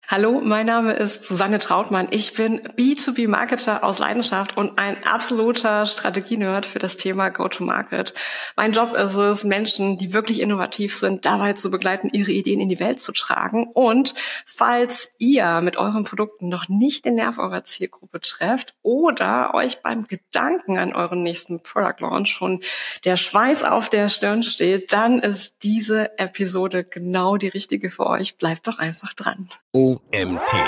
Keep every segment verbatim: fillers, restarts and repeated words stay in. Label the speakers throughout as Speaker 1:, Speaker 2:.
Speaker 1: Hallo, mein Name ist Susanne Trautmann. Ich bin B zwei B Marketer aus Leidenschaft und ein absoluter Strategie-Nerd für das Thema Go-to-Market. Mein Job ist es, Menschen, die wirklich innovativ sind, dabei zu begleiten, ihre Ideen in die Welt zu tragen. Und falls ihr mit euren Produkten noch nicht den Nerv eurer Zielgruppe trefft oder euch beim Gedanken an euren nächsten Product Launch schon der Schweiß auf der Stirn steht, dann ist diese Episode genau die richtige für euch. Bleibt doch einfach dran.
Speaker 2: O M T.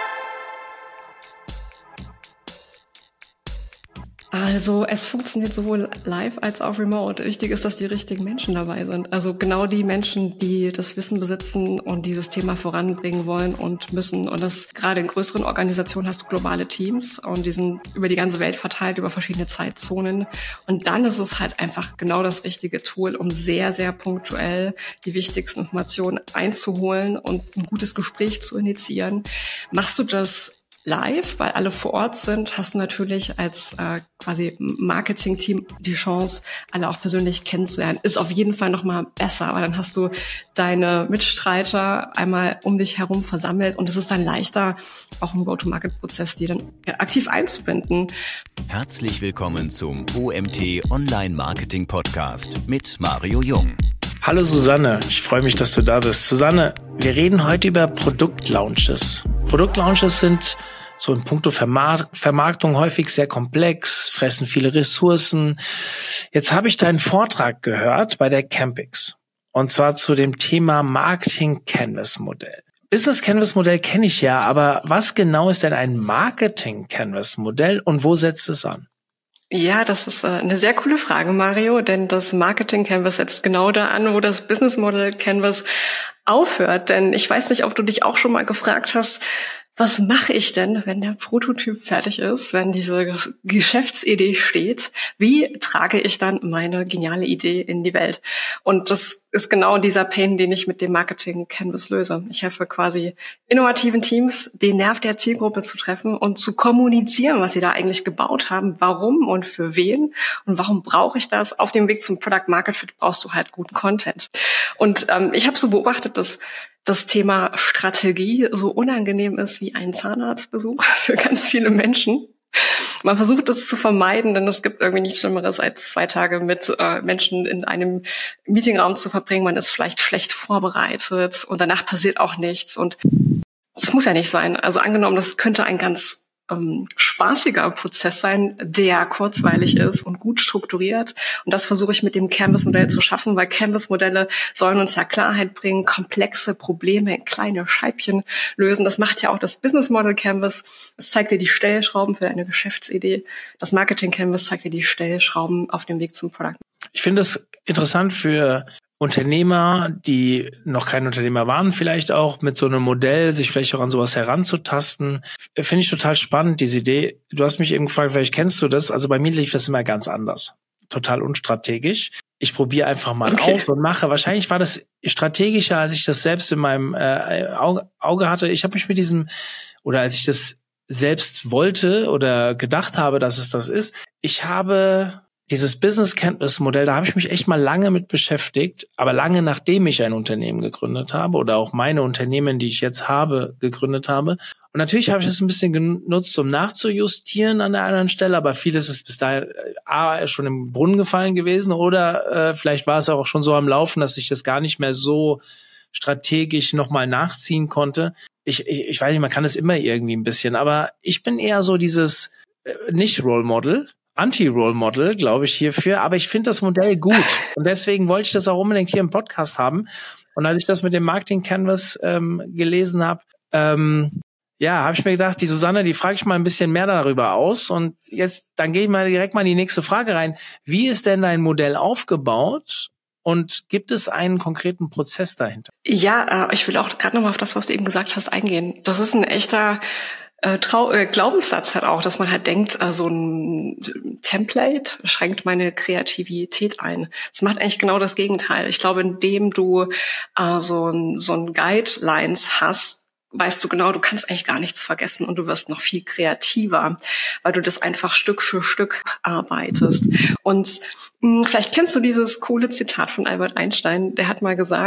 Speaker 1: Also es funktioniert sowohl live als auch remote. Wichtig ist, dass die richtigen Menschen dabei sind. Also genau die Menschen, die das Wissen besitzen und dieses Thema voranbringen wollen und müssen. Und das gerade in größeren Organisationen hast du globale Teams und die sind über die ganze Welt verteilt, über verschiedene Zeitzonen. Und dann ist es halt einfach genau das richtige Tool, um sehr, sehr punktuell die wichtigsten Informationen einzuholen und ein gutes Gespräch zu initiieren. Machst du das live, weil alle vor Ort sind, hast du natürlich als äh, quasi Marketing-Team die Chance, alle auch persönlich kennenzulernen. Ist auf jeden Fall nochmal besser, aber dann hast du deine Mitstreiter einmal um dich herum versammelt und es ist dann leichter, auch im Go-to-Market-Prozess die dann aktiv einzubinden.
Speaker 2: Herzlich willkommen zum O M T Online-Marketing-Podcast mit Mario Jung.
Speaker 3: Hallo Susanne, ich freue mich, dass du da bist. Susanne, wir reden heute über Produktlaunches. Produktlaunches sind so in puncto Vermark- Vermarktung häufig sehr komplex, fressen viele Ressourcen. Jetzt habe ich deinen Vortrag gehört bei der Campix und zwar zu dem Thema Marketing Canvas Modell. Business Canvas Modell kenne ich ja, aber was genau ist denn ein Marketing Canvas Modell und wo setzt es an?
Speaker 1: Ja, das ist eine sehr coole Frage, Mario, denn das Marketing Canvas setzt genau da an, wo das Business Model Canvas aufhört. Denn ich weiß nicht, ob du dich auch schon mal gefragt hast, was mache ich denn, wenn der Prototyp fertig ist, wenn diese Geschäftsidee steht? Wie trage ich dann meine geniale Idee in die Welt? Und das ist genau dieser Pain, den ich mit dem Marketing Canvas löse. Ich helfe quasi innovativen Teams, den Nerv der Zielgruppe zu treffen und zu kommunizieren, was sie da eigentlich gebaut haben, warum und für wen und warum brauche ich das. Auf dem Weg zum Product Market Fit brauchst du halt guten Content. Und ähm, ich habe so beobachtet, dass das Thema Strategie so unangenehm ist wie ein Zahnarztbesuch für ganz viele Menschen. Man versucht es zu vermeiden, denn es gibt irgendwie nichts Schlimmeres, als zwei Tage mit äh, Menschen in einem Meetingraum zu verbringen. Man ist vielleicht schlecht vorbereitet und danach passiert auch nichts. Und das muss ja nicht sein. Also angenommen, das könnte ein ganz ähm, spaßiger Prozess sein, der kurzweilig ist und gut strukturiert. Und das versuche ich mit dem Canvas-Modell zu schaffen, weil Canvas-Modelle sollen uns ja Klarheit bringen, komplexe Probleme in kleine Scheibchen lösen. Das macht ja auch das Business Model Canvas. Es zeigt dir die Stellschrauben für deine Geschäftsidee. Das Marketing Canvas zeigt dir die Stellschrauben auf dem Weg zum Product.
Speaker 3: Ich finde es interessant für Unternehmer, die noch kein Unternehmer waren, vielleicht auch mit so einem Modell, sich vielleicht auch an sowas heranzutasten. Finde ich total spannend, diese Idee. Du hast mich eben gefragt, vielleicht kennst du das. Also bei mir lief das immer ganz anders. Total unstrategisch. Ich probiere einfach mal okay. aus und mache. Wahrscheinlich war das strategischer, als ich das selbst in meinem äh, Auge, Auge hatte. Ich habe mich mit diesem, oder als ich das selbst wollte oder gedacht habe, dass es das ist, ich habe dieses Business Canvas Modell, da habe ich mich echt mal lange mit beschäftigt, aber lange nachdem ich ein Unternehmen gegründet habe oder auch meine Unternehmen, die ich jetzt habe, gegründet habe. Und natürlich habe ich das ein bisschen genutzt, um nachzujustieren an der anderen Stelle, aber vieles ist bis dahin A, schon im Brunnen gefallen gewesen oder äh, vielleicht war es auch schon so am Laufen, dass ich das gar nicht mehr so strategisch nochmal nachziehen konnte. Ich, ich, ich weiß nicht, man kann es immer irgendwie ein bisschen, aber ich bin eher so dieses äh, nicht Role Model, Anti-Role Model, glaube ich, hierfür. Aber ich finde das Modell gut. Und deswegen wollte ich das auch unbedingt hier im Podcast haben. Und als ich das mit dem Marketing Canvas ähm, gelesen habe, ähm, ja, habe ich mir gedacht, die Susanne, die frage ich mal ein bisschen mehr darüber aus. Und jetzt, dann gehe ich mal direkt mal in die nächste Frage rein. Wie ist denn dein Modell aufgebaut? Und gibt es einen konkreten Prozess dahinter?
Speaker 1: Ja, äh, ich will auch gerade nochmal auf das, was du eben gesagt hast, eingehen. Das ist ein echter Äh, Trau- äh, Glaubenssatz hat auch, dass man halt denkt, äh, so ein Template schränkt meine Kreativität ein. Es macht eigentlich genau das Gegenteil. Ich glaube, indem du äh, so ein, so ein Guidelines hast, weißt du genau, du kannst eigentlich gar nichts vergessen und du wirst noch viel kreativer, weil du das einfach Stück für Stück arbeitest. Und mh, vielleicht kennst du dieses coole Zitat von Albert Einstein, der hat mal gesagt,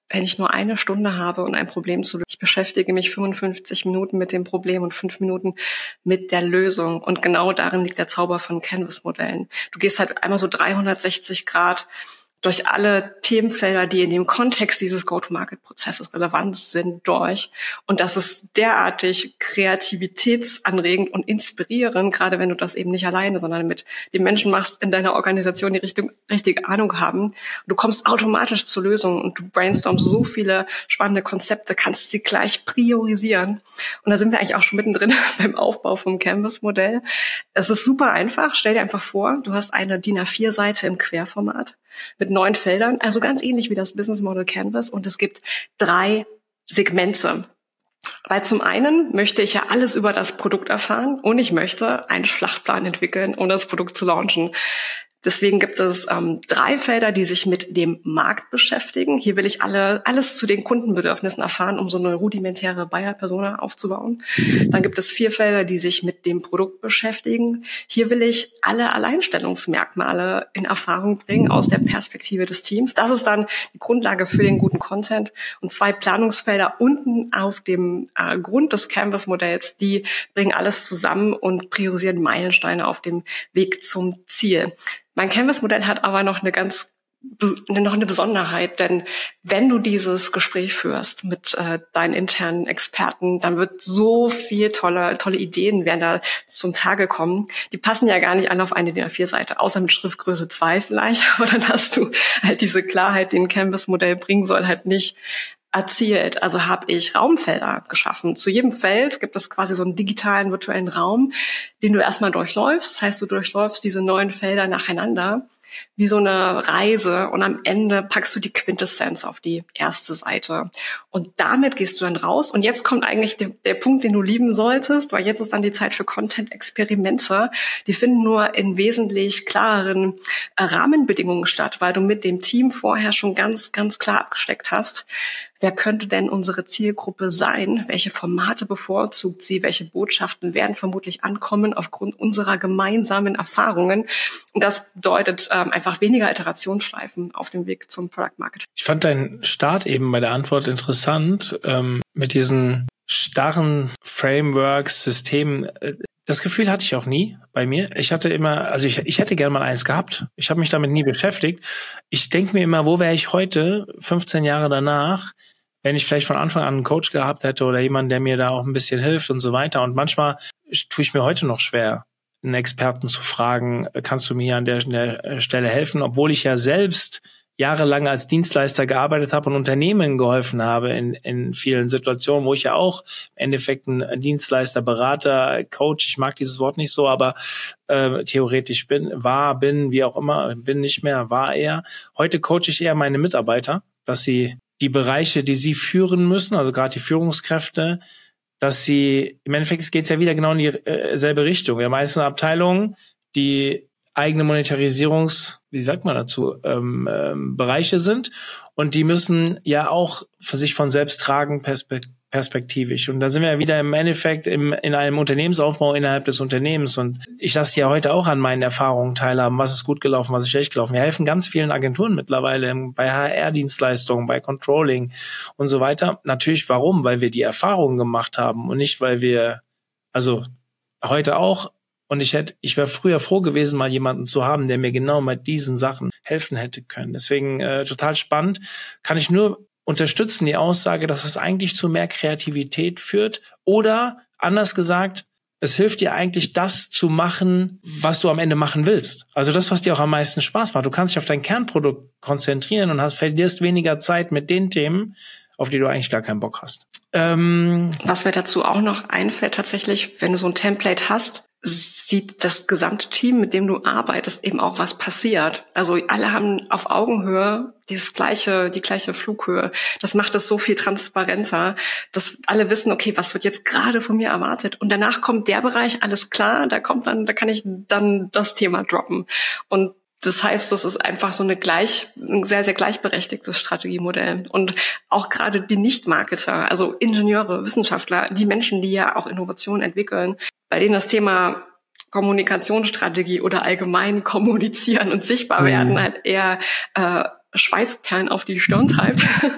Speaker 1: wenn ich nur eine Stunde habe und ein Problem zu lösen, ich beschäftige mich fünfundfünfzig Minuten mit dem Problem und fünf Minuten mit der Lösung. Und genau darin liegt der Zauber von Canvas-Modellen. Du gehst halt einmal so dreihundertsechzig Grad durch alle Themenfelder, die in dem Kontext dieses Go-to-Market-Prozesses relevant sind, durch. Und das ist derartig kreativitätsanregend und inspirierend, gerade wenn du das eben nicht alleine, sondern mit den Menschen machst in deiner Organisation, die Richtung, richtige Ahnung haben. Und du kommst automatisch zur Lösung und du brainstormst so viele spannende Konzepte, kannst sie gleich priorisieren. Und da sind wir eigentlich auch schon mittendrin beim Aufbau vom Canvas-Modell. Es ist super einfach. Stell dir einfach vor, du hast eine D I N A vier Seite im Querformat mit neun Feldern, also ganz ähnlich wie das Business Model Canvas, und es gibt drei Segmente. Weil zum einen möchte ich ja alles über das Produkt erfahren und ich möchte einen Schlachtplan entwickeln, um das Produkt zu launchen. Deswegen gibt es ähm, drei Felder, die sich mit dem Markt beschäftigen. Hier will ich alle alles zu den Kundenbedürfnissen erfahren, um so eine rudimentäre Buyer-Persona aufzubauen. Dann gibt es vier Felder, die sich mit dem Produkt beschäftigen. Hier will ich alle Alleinstellungsmerkmale in Erfahrung bringen aus der Perspektive des Teams. Das ist dann die Grundlage für den guten Content. Und zwei Planungsfelder unten auf dem äh, Grund des Canvas-Modells, die bringen alles zusammen und priorisieren Meilensteine auf dem Weg zum Ziel. Mein Canvas-Modell hat aber noch eine ganz noch eine Besonderheit, denn wenn du dieses Gespräch führst mit äh, deinen internen Experten, dann wird so viel tolle tolle Ideen werden da zum Tage kommen. Die passen ja gar nicht alle auf eine D I N A vier Seite, außer mit Schriftgröße zwei vielleicht, aber dann hast du halt diese Klarheit, die ein Canvas-Modell bringen soll, halt nicht erzielt. Also habe ich Raumfelder geschaffen. Zu jedem Feld gibt es quasi so einen digitalen, virtuellen Raum, den du erstmal durchläufst. Das heißt, du durchläufst diese neun Felder nacheinander wie so eine Reise und am Ende packst du die Quintessenz auf die erste Seite. Und damit gehst du dann raus. Und jetzt kommt eigentlich der, der Punkt, den du lieben solltest, weil jetzt ist dann die Zeit für Content-Experimente. Die finden nur in wesentlich klareren äh, Rahmenbedingungen statt, weil du mit dem Team vorher schon ganz, ganz klar abgesteckt hast, wer könnte denn unsere Zielgruppe sein? Welche Formate bevorzugt sie? Welche Botschaften werden vermutlich ankommen aufgrund unserer gemeinsamen Erfahrungen? Und das bedeutet ähm, einfach weniger Iterationsschleifen auf dem Weg zum Product Market.
Speaker 3: Ich fand deinen Start eben bei der Antwort interessant, ähm, mit diesen starren Frameworks, Systemen. Das Gefühl hatte ich auch nie bei mir. Ich hatte immer, also ich, ich hätte gerne mal eins gehabt. Ich habe mich damit nie beschäftigt. Ich denke mir immer, wo wäre ich heute, fünfzehn Jahre danach, wenn ich vielleicht von Anfang an einen Coach gehabt hätte oder jemanden, der mir da auch ein bisschen hilft und so weiter. Und manchmal tue ich mir heute noch schwer, einen Experten zu fragen, kannst du mir hier an der, der Stelle helfen, obwohl ich ja selbst jahrelang als Dienstleister gearbeitet habe und Unternehmen geholfen habe in, in vielen Situationen, wo ich ja auch im Endeffekt ein Dienstleister, Berater, Coach, ich mag dieses Wort nicht so, aber äh, theoretisch bin, war, bin, wie auch immer, bin nicht mehr, war eher. Heute coache ich eher meine Mitarbeiter, dass sie die Bereiche, die sie führen müssen, also gerade die Führungskräfte, dass sie, im Endeffekt geht es ja wieder genau in dieselbe Richtung. Wir haben meistens Abteilungen, die eigene Monetarisierungs, wie sagt man dazu, ähm, ähm, Bereiche sind und die müssen ja auch für sich von selbst tragen perspekt- perspektivisch. Und da sind wir ja wieder im Endeffekt im, in einem Unternehmensaufbau innerhalb des Unternehmens. Und ich lasse ja heute auch an meinen Erfahrungen teilhaben, was ist gut gelaufen, was ist schlecht gelaufen. Wir helfen ganz vielen Agenturen mittlerweile bei H R-Dienstleistungen, bei Controlling und so weiter. Natürlich, warum? Weil wir die Erfahrungen gemacht haben und nicht, weil wir, also heute auch, und ich hätte, ich wäre früher froh gewesen, mal jemanden zu haben, der mir genau mit diesen Sachen helfen hätte können. Deswegen äh, total spannend. Kann ich nur unterstützen die Aussage, dass es eigentlich zu mehr Kreativität führt. Oder anders gesagt, es hilft dir eigentlich, das zu machen, was du am Ende machen willst. Also das, was dir auch am meisten Spaß macht. Du kannst dich auf dein Kernprodukt konzentrieren und hast, verlierst weniger Zeit mit den Themen, auf die du eigentlich gar keinen Bock hast. Ähm,
Speaker 1: was mir dazu auch noch einfällt, tatsächlich, wenn du so ein Template hast, sieht das gesamte Team, mit dem du arbeitest, eben auch, was passiert. Also alle haben auf Augenhöhe das gleiche, die gleiche Flughöhe. Das macht es so viel transparenter, dass alle wissen, okay, was wird jetzt gerade von mir erwartet? Und danach kommt der Bereich, alles klar, da kommt dann, da kann ich dann das Thema droppen. Und das heißt, das ist einfach so eine gleich, ein sehr, sehr gleichberechtigtes Strategiemodell. Und auch gerade die Nicht-Marketer, also Ingenieure, Wissenschaftler, die Menschen, die ja auch Innovationen entwickeln, bei denen das Thema Kommunikationsstrategie oder allgemein kommunizieren und sichtbar werden halt eher äh, Schweißperlen auf die Stirn treibt.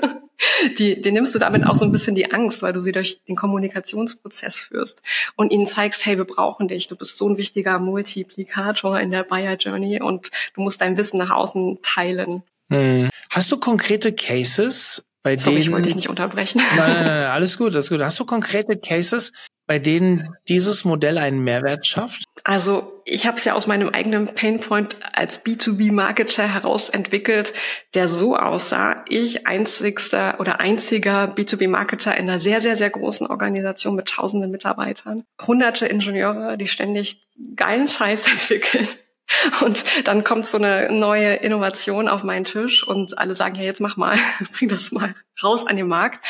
Speaker 1: Die, die nimmst du damit auch so ein bisschen die Angst, weil du sie durch den Kommunikationsprozess führst und ihnen zeigst, hey, wir brauchen dich. Du bist so ein wichtiger Multiplikator in der Buyer Journey und du musst dein Wissen nach außen teilen.
Speaker 3: Hm. Hast du konkrete Cases, bei
Speaker 1: Sorry,
Speaker 3: denen...
Speaker 1: ich wollte dich nicht unterbrechen.
Speaker 3: Nein, nein, nein, alles gut, alles gut. Hast du konkrete Cases, bei denen dieses Modell einen Mehrwert schafft?
Speaker 1: Also ich habe es ja aus meinem eigenen Painpoint als B zwei B-Marketer heraus entwickelt, der so aussah: Ich einzigster oder einziger B zwei B-Marketer in einer sehr, sehr, sehr großen Organisation mit tausenden Mitarbeitern. Hunderte Ingenieure, die ständig geilen Scheiß entwickeln. Und dann kommt so eine neue Innovation auf meinen Tisch und alle sagen, ja, jetzt mach mal, bring das mal raus an den Markt.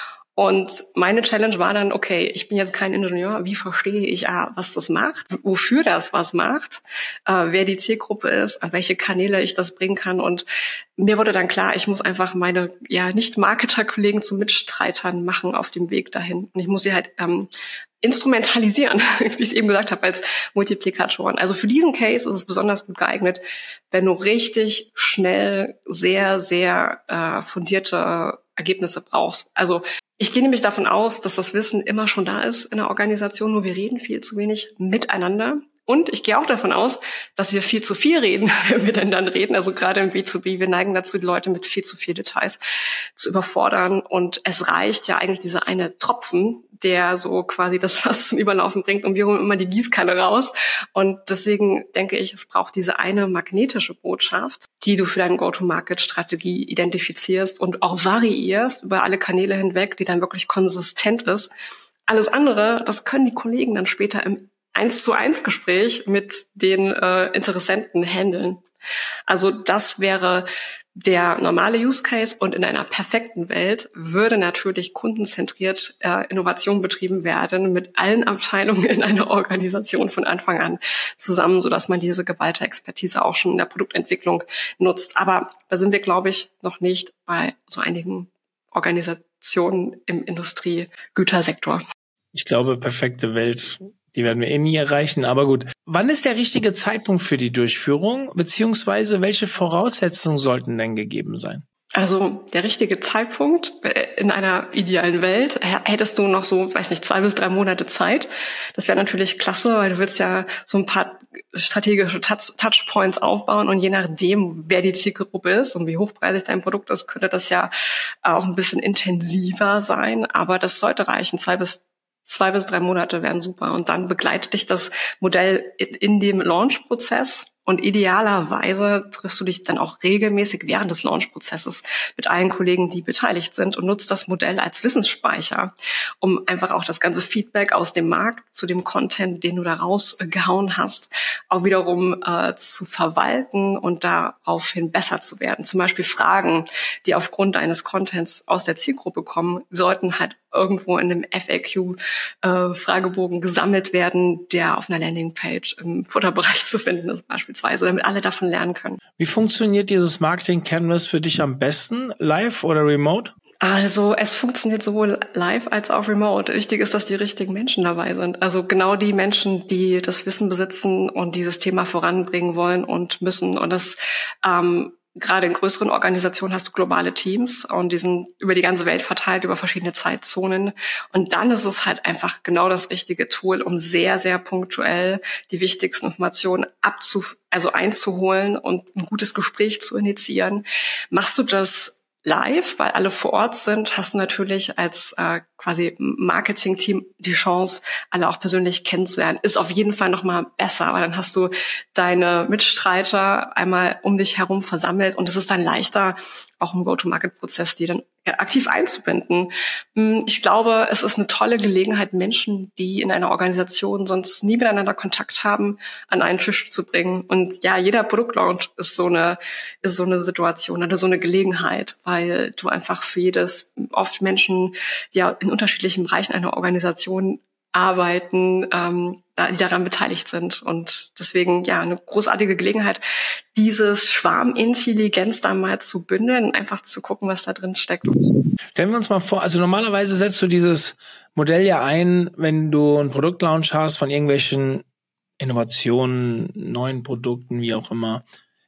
Speaker 1: Und meine Challenge war dann, okay, ich bin jetzt kein Ingenieur, wie verstehe ich, ah, was das macht, wofür das was macht, äh, wer die Zielgruppe ist, an welche Kanäle ich das bringen kann. Und mir wurde dann klar, ich muss einfach meine ja Nicht-Marketer-Kollegen zu Mitstreitern machen auf dem Weg dahin. Und ich muss sie halt ähm, instrumentalisieren, wie ich es eben gesagt habe, als Multiplikatoren. Also für diesen Case ist es besonders gut geeignet, wenn du richtig schnell sehr, sehr äh, fundierte Ergebnisse brauchst. Also ich gehe nämlich davon aus, dass das Wissen immer schon da ist in der Organisation, nur wir reden viel zu wenig miteinander. Und ich gehe auch davon aus, dass wir viel zu viel reden, wenn wir denn dann reden. Also gerade im B zwei B, wir neigen dazu, die Leute mit viel zu viel Details zu überfordern. Und es reicht ja eigentlich dieser eine Tropfen, der so quasi das Fass zum Überlaufen bringt. Und wir holen immer die Gießkanne raus. Und deswegen denke ich, es braucht diese eine magnetische Botschaft, die du für deine Go-to-Market-Strategie identifizierst und auch variierst über alle Kanäle hinweg, die dann wirklich konsistent ist. Alles andere, das können die Kollegen dann später im eins zu eins Gespräch mit den äh, Interessenten handeln. Also das wäre der normale Use Case und in einer perfekten Welt würde natürlich kundenzentriert äh, Innovation betrieben werden mit allen Abteilungen in einer Organisation von Anfang an zusammen, sodass man diese geballte Expertise auch schon in der Produktentwicklung nutzt. Aber da sind wir, glaube ich, noch nicht bei so einigen Organisationen im Industriegütersektor.
Speaker 3: Ich glaube, perfekte Welt, die werden wir eh nie erreichen, aber gut. Wann ist der richtige Zeitpunkt für die Durchführung, beziehungsweise welche Voraussetzungen sollten denn gegeben sein?
Speaker 1: Also der richtige Zeitpunkt in einer idealen Welt hättest du noch so, weiß nicht, zwei bis drei Monate Zeit. Das wäre natürlich klasse, weil du willst ja so ein paar strategische Touch- Touchpoints aufbauen und je nachdem, wer die Zielgruppe ist und wie hochpreisig dein Produkt ist, könnte das ja auch ein bisschen intensiver sein. Aber das sollte reichen, zwei bis Zwei bis drei Monate wären super. Und dann begleitet dich das Modell in dem Launch-Prozess. Und idealerweise triffst du dich dann auch regelmäßig während des Launch-Prozesses mit allen Kollegen, die beteiligt sind und nutzt das Modell als Wissensspeicher, um einfach auch das ganze Feedback aus dem Markt zu dem Content, den du da rausgehauen hast, auch wiederum äh, zu verwalten und daraufhin besser zu werden. Zum Beispiel Fragen, die aufgrund deines Contents aus der Zielgruppe kommen, sollten halt irgendwo in einem F A Q-Fragebogen äh, gesammelt werden, der auf einer Landingpage im Futterbereich zu finden ist beispielsweise, damit alle davon lernen können.
Speaker 3: Wie funktioniert dieses Marketing Canvas für dich am besten? Live oder remote?
Speaker 1: Also es funktioniert sowohl live als auch remote. Wichtig ist, dass die richtigen Menschen dabei sind. Also genau die Menschen, die das Wissen besitzen und dieses Thema voranbringen wollen und müssen. Und das ähm, gerade in größeren Organisationen hast du globale Teams und die sind über die ganze Welt verteilt, über verschiedene Zeitzonen. Und dann ist es halt einfach genau das richtige Tool, um sehr, sehr punktuell die wichtigsten Informationen abzu, also einzuholen und ein gutes Gespräch zu initiieren. Machst du das live, weil alle vor Ort sind, hast du natürlich als äh, quasi Marketing-Team die Chance, alle auch persönlich kennenzulernen. Ist auf jeden Fall noch mal besser, weil dann hast du deine Mitstreiter einmal um dich herum versammelt und es ist dann leichter, auch im Go-to-Market-Prozess, die dann aktiv einzubinden. Ich glaube, es ist eine tolle Gelegenheit, Menschen, die in einer Organisation sonst nie miteinander Kontakt haben, an einen Tisch zu bringen. Und ja, jeder Produktlaunch ist so eine, ist so eine Situation oder so eine Gelegenheit, weil du einfach für jedes, oft Menschen, die ja in unterschiedlichen Bereichen einer Organisation arbeiten, ähm, die daran beteiligt sind. Und deswegen, ja, eine großartige Gelegenheit, dieses Schwarmintelligenz da mal zu bündeln und einfach zu gucken, was da drin steckt.
Speaker 3: Stellen wir uns mal vor, also normalerweise setzt du dieses Modell ja ein, wenn du einen Produktlaunch hast von irgendwelchen Innovationen, neuen Produkten, wie auch immer,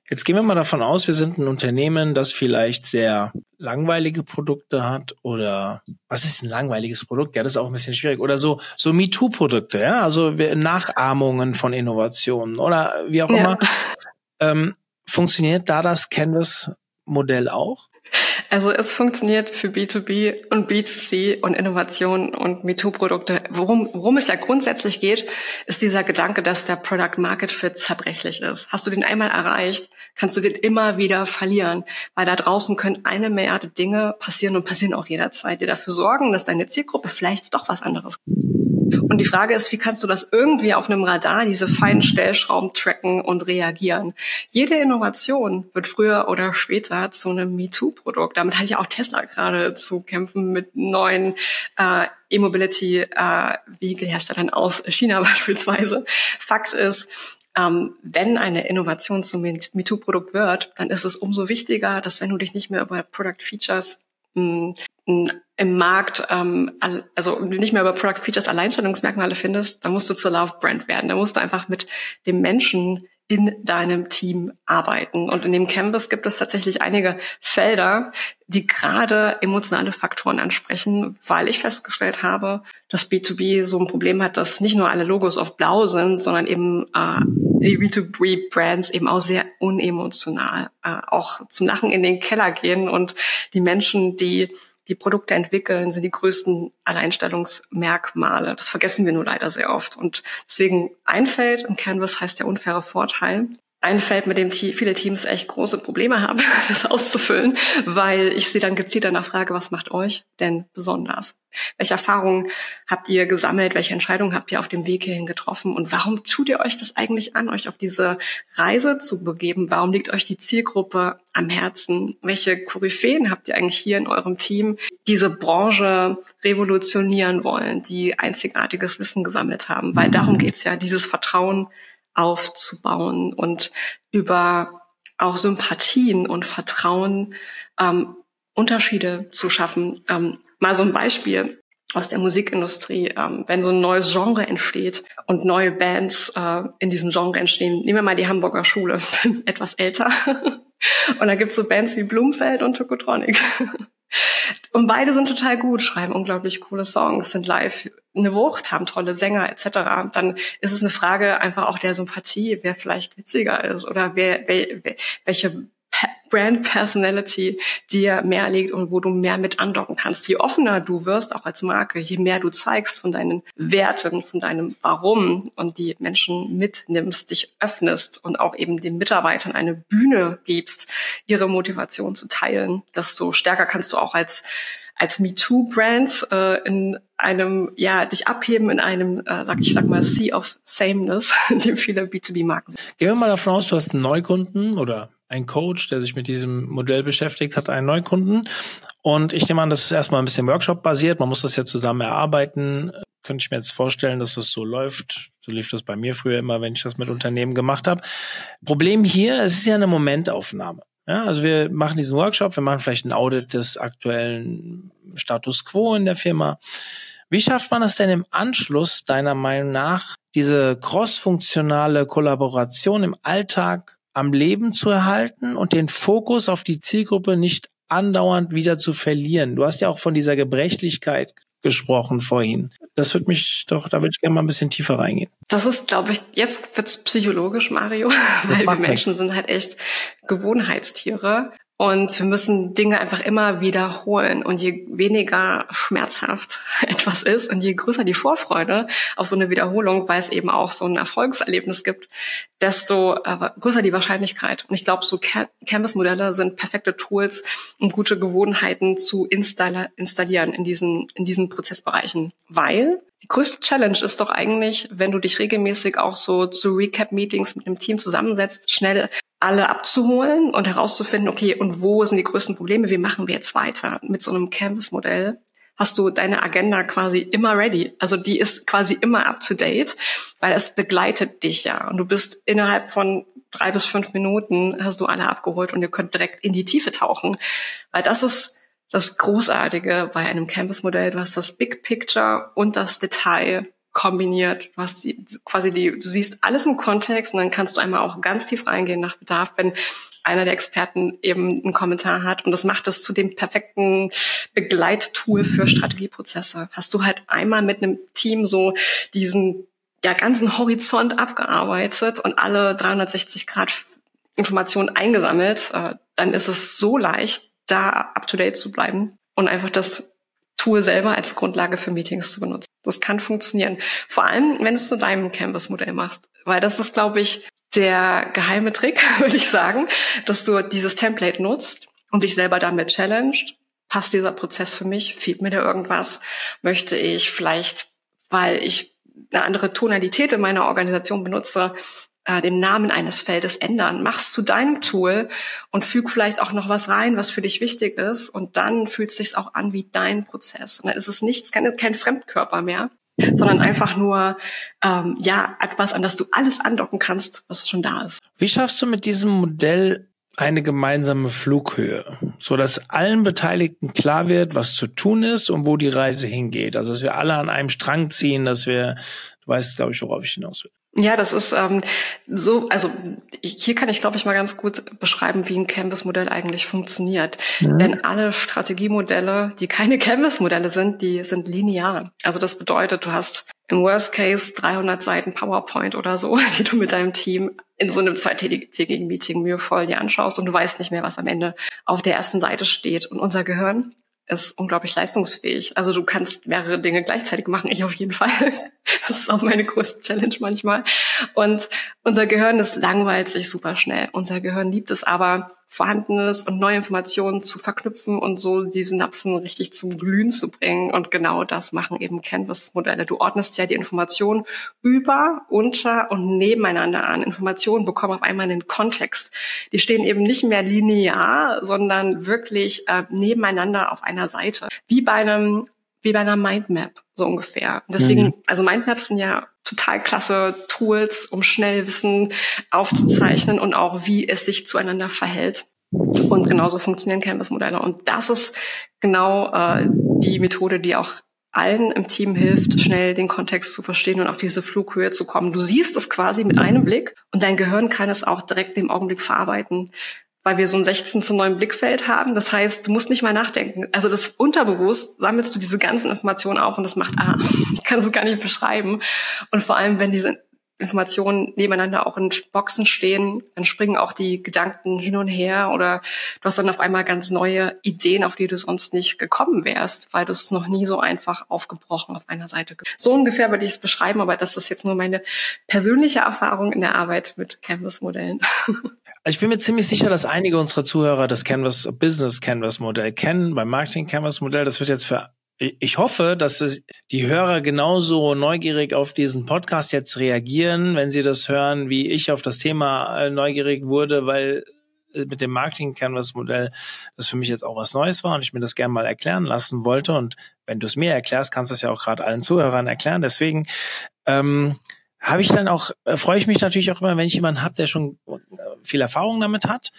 Speaker 3: Jetzt gehen wir mal davon aus, wir sind ein Unternehmen, das vielleicht sehr langweilige Produkte hat oder was ist ein langweiliges Produkt? Ja, das ist auch ein bisschen schwierig. Oder so so MeToo-Produkte, ja, also wir, Nachahmungen von Innovationen oder wie auch immer. Ja. Ähm, funktioniert da das Canvas-Modell auch?
Speaker 1: Also es funktioniert für B zwei B und B zwei C und Innovation und MeToo-Produkte. Worum, worum es ja grundsätzlich geht, ist dieser Gedanke, dass der Product-Market-Fit zerbrechlich ist. Hast du den einmal erreicht, kannst du den immer wieder verlieren, weil da draußen können eine Milliarde Dinge passieren und passieren auch jederzeit, die dafür sorgen, dass deine Zielgruppe vielleicht doch was anderes. Und die Frage ist, wie kannst du das irgendwie auf einem Radar, diese feinen Stellschrauben tracken und reagieren? Jede Innovation wird früher oder später zu einem MeToo-Produkt. Damit hat ja auch Tesla gerade zu kämpfen mit neuen äh, E-Mobility-Vehicle-Herstellern äh, aus China beispielsweise. Fakt ist, ähm, wenn eine Innovation zum MeToo-Produkt wird, dann ist es umso wichtiger, dass wenn du dich nicht mehr über Product Features mh, im Markt, ähm, also nicht mehr über Product Features Alleinstellungsmerkmale findest, dann musst du zur Love Brand werden. Da musst du einfach mit dem Menschen in deinem Team arbeiten. Und in dem Canvas gibt es tatsächlich einige Felder, die gerade emotionale Faktoren ansprechen, weil ich festgestellt habe, dass B zwei B so ein Problem hat, dass nicht nur alle Logos auf blau sind, sondern eben äh, die B zwei B-Brands eben auch sehr unemotional äh, auch zum Lachen in den Keller gehen und die Menschen, die die Produkte entwickeln, sind die größten Alleinstellungsmerkmale. Das vergessen wir nur leider sehr oft. Und deswegen ein Feld im Canvas heißt der unfaire Vorteil. Ein Feld, mit dem viele Teams echt große Probleme haben, das auszufüllen, weil ich sie dann gezielt danach frage, was macht euch denn besonders? Welche Erfahrungen habt ihr gesammelt? Welche Entscheidungen habt ihr auf dem Weg hierhin getroffen? Und warum tut ihr euch das eigentlich an, euch auf diese Reise zu begeben? Warum liegt euch die Zielgruppe am Herzen? Welche Koryphäen habt ihr eigentlich hier in eurem Team, diese Branche revolutionieren wollen, die einzigartiges Wissen gesammelt haben? Weil darum geht's ja, dieses Vertrauen aufzubauen und über auch Sympathien und Vertrauen ähm, Unterschiede zu schaffen. Ähm, mal so ein Beispiel aus der Musikindustrie, ähm, wenn so ein neues Genre entsteht und neue Bands äh, in diesem Genre entstehen. Nehmen wir mal die Hamburger Schule, etwas älter. Und da gibt's so Bands wie Blumfeld und Tokotronic. Und beide sind total gut, schreiben unglaublich coole Songs, sind live eine Wucht, haben tolle Sänger et cetera. Dann ist es eine Frage einfach auch der Sympathie, wer vielleicht witziger ist oder wer, wer, wer welche Brand Personality dir mehr liegt und wo du mehr mit andocken kannst. Je offener du wirst, auch als Marke, je mehr du zeigst von deinen Werten, von deinem Warum und die Menschen mitnimmst, dich öffnest und auch eben den Mitarbeitern eine Bühne gibst, ihre Motivation zu teilen, desto stärker kannst du auch als als MeToo-Brand äh, in einem, ja, dich abheben in einem, äh, sag ich sag mal, Sea of Sameness, in dem viele B zwei B-Marken sind.
Speaker 3: Gehen wir mal davon aus, du hast einen Neukunden oder einen Coach, der sich mit diesem Modell beschäftigt hat, einen Neukunden. Und ich nehme an, das ist erstmal ein bisschen Workshop-basiert. Man muss das ja zusammen erarbeiten. Könnte ich mir jetzt vorstellen, dass das so läuft. So lief das bei mir früher immer, wenn ich das mit Unternehmen gemacht habe. Problem hier, es ist ja eine Momentaufnahme. Ja, also wir machen diesen Workshop, wir machen vielleicht ein Audit des aktuellen Status Quo in der Firma. Wie schafft man das denn im Anschluss, deiner Meinung nach, diese cross-funktionale Kollaboration im Alltag am Leben zu erhalten und den Fokus auf die Zielgruppe nicht andauernd wieder zu verlieren? Du hast ja auch von dieser Gebrechlichkeit gesprochen vorhin. Das würde mich doch, da würde ich gerne mal ein bisschen tiefer reingehen.
Speaker 1: Das ist, glaube ich, jetzt wird's psychologisch, Mario, weil wir Menschen sind halt echt Gewohnheitstiere. Und wir müssen Dinge einfach immer wiederholen. Und je weniger schmerzhaft etwas ist und je größer die Vorfreude auf so eine Wiederholung, weil es eben auch so ein Erfolgserlebnis gibt, desto äh, größer die Wahrscheinlichkeit. Und ich glaube, so Can- Canvas-Modelle sind perfekte Tools, um gute Gewohnheiten zu install- installieren in diesen, in diesen Prozessbereichen. Weil die größte Challenge ist doch eigentlich, wenn du dich regelmäßig auch so zu Recap-Meetings mit dem Team zusammensetzt, schnell alle abzuholen und herauszufinden, okay, und wo sind die größten Probleme, wie machen wir jetzt weiter? Mit so einem Canvas-Modell hast du deine Agenda quasi immer ready. Also die ist quasi immer up to date, weil es begleitet dich ja. Und du bist innerhalb von drei bis fünf Minuten hast du alle abgeholt und ihr könnt direkt in die Tiefe tauchen. Weil das ist das Großartige bei einem Canvas-Modell. Du hast das Big Picture und das Detail kombiniert. Du hast die, quasi die, du siehst alles im Kontext und dann kannst du einmal auch ganz tief reingehen nach Bedarf, wenn einer der Experten eben einen Kommentar hat. Und das macht das zu dem perfekten Begleittool für Strategieprozesse. Hast du halt einmal mit einem Team so diesen ja ganzen Horizont abgearbeitet und alle dreihundertsechzig Grad Informationen eingesammelt, äh, dann ist es so leicht, da up-to-date zu bleiben und einfach das Tool selber als Grundlage für Meetings zu benutzen. Das kann funktionieren. Vor allem, wenn du es zu deinem Canvas-Modell machst. Weil das ist, glaube ich, der geheime Trick, würde ich sagen, dass du dieses Template nutzt und dich selber damit challenged. Passt dieser Prozess für mich? Fehlt mir da irgendwas? Möchte ich vielleicht, weil ich eine andere Tonalität in meiner Organisation benutze, äh, den Namen eines Feldes ändern? Mach's zu deinem Tool und füg vielleicht auch noch was rein, was für dich wichtig ist. Und dann fühlt es sich auch an wie dein Prozess. Und dann ist es nichts, kein, kein Fremdkörper mehr, sondern einfach nur ähm, ja etwas, an das du alles andocken kannst, was schon da ist.
Speaker 3: Wie schaffst du mit diesem Modell eine gemeinsame Flughöhe, so dass allen Beteiligten klar wird, was zu tun ist und wo die Reise hingeht? Also dass wir alle an einem Strang ziehen, dass wir, du weißt, glaube ich, worauf ich hinaus will.
Speaker 1: Ja, das ist ähm, so, also ich, hier kann ich, glaube ich, mal ganz gut beschreiben, wie ein Canvas-Modell eigentlich funktioniert. Mhm. Denn alle Strategiemodelle, die keine Canvas-Modelle sind, die sind linear. Also das bedeutet, du hast im Worst Case dreihundert Seiten PowerPoint oder so, die du mit deinem Team in so einem zweitägigen Meeting mühevoll dir anschaust und du weißt nicht mehr, was am Ende auf der ersten Seite steht. Und unser Gehirn ist unglaublich leistungsfähig. Also du kannst mehrere Dinge gleichzeitig machen, ich auf jeden Fall. Das ist auch meine größte Challenge manchmal. Und unser Gehirn ist langweilt sich super schnell. Unser Gehirn liebt es aber, Vorhandenes und neue Informationen zu verknüpfen und so die Synapsen richtig zum Glühen zu bringen. Und genau das machen eben Canvas-Modelle. Du ordnest ja die Informationen über, unter und nebeneinander an. Informationen bekommen auf einmal einen Kontext. Die stehen eben nicht mehr linear, sondern wirklich äh, nebeneinander auf einer Seite. Wie bei einem wie bei einer Mindmap, so ungefähr. Und deswegen, mhm. also Mindmaps sind ja total klasse Tools, um schnell Wissen aufzuzeichnen und auch, wie es sich zueinander verhält. Und genauso funktionieren Canvas-Modelle. Und das ist genau äh, die Methode, die auch allen im Team hilft, schnell den Kontext zu verstehen und auf diese Flughöhe zu kommen. Du siehst es quasi mit einem Blick und dein Gehirn kann es auch direkt im Augenblick verarbeiten, weil wir so ein sechzehn zu neun Blickfeld haben. Das heißt, du musst nicht mal nachdenken. Also das unterbewusst sammelst du diese ganzen Informationen auf und das macht, ah, ich kann das gar nicht beschreiben. Und vor allem, wenn diese Informationen nebeneinander auch in Boxen stehen, dann springen auch die Gedanken hin und her oder du hast dann auf einmal ganz neue Ideen, auf die du sonst nicht gekommen wärst, weil du es noch nie so einfach aufgebrochen auf einer Seite. So ungefähr würde ich es beschreiben, aber das ist jetzt nur meine persönliche Erfahrung in der Arbeit mit Canvas-Modellen.
Speaker 3: Ich bin mir ziemlich sicher, dass einige unserer Zuhörer das Canvas Business Canvas Modell kennen, beim Marketing Canvas Modell. Das wird jetzt für, ich hoffe, dass es die Hörer genauso neugierig auf diesen Podcast jetzt reagieren, wenn sie das hören, wie ich auf das Thema neugierig wurde, weil mit dem Marketing Canvas Modell das für mich jetzt auch was Neues war und ich mir das gerne mal erklären lassen wollte. Und wenn du es mir erklärst, kannst du es ja auch gerade allen Zuhörern erklären. Deswegen, ähm, habe ich dann auch, äh, freue ich mich natürlich auch immer, wenn ich jemanden habe, der schon äh, viel Erfahrung damit hat.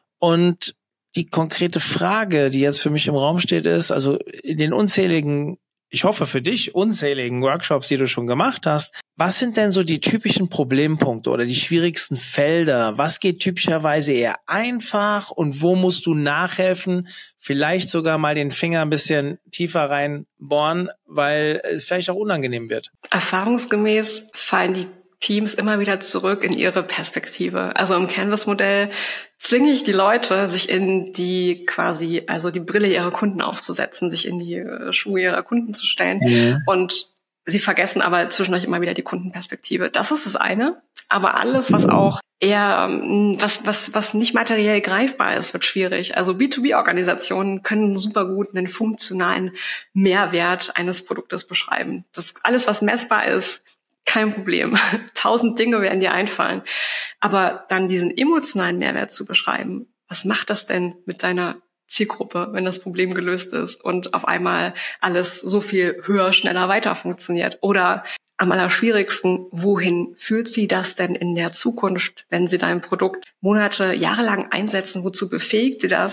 Speaker 3: Und die konkrete Frage, die jetzt für mich im Raum steht, ist, also in den unzähligen, ich hoffe für dich, unzähligen Workshops, die du schon gemacht hast, was sind denn so die typischen Problempunkte oder die schwierigsten Felder? Was geht typischerweise eher einfach und wo musst du nachhelfen? Vielleicht sogar mal den Finger ein bisschen tiefer reinbohren, weil es vielleicht auch unangenehm wird.
Speaker 1: Erfahrungsgemäß fallen die Teams immer wieder zurück in ihre Perspektive. Also im Canvas-Modell zwinge ich die Leute, sich in die quasi, also die Brille ihrer Kunden aufzusetzen, sich in die Schuhe ihrer Kunden zu stellen. Ja. Und sie vergessen aber zwischendurch immer wieder die Kundenperspektive. Das ist das eine. Aber alles, was auch eher, was, was, was nicht materiell greifbar ist, wird schwierig. Also B zwei B-Organisationen können super gut einen funktionalen Mehrwert eines Produktes beschreiben. Das alles, was messbar ist, kein Problem. Tausend Dinge werden dir einfallen. Aber dann diesen emotionalen Mehrwert zu beschreiben, was macht das denn mit deiner Zielgruppe, wenn das Problem gelöst ist und auf einmal alles so viel höher, schneller weiter funktioniert? Oder am allerschwierigsten, wohin führt sie das denn in der Zukunft, wenn sie dein Produkt Monate, jahrelang einsetzen? Wozu befähigt sie das,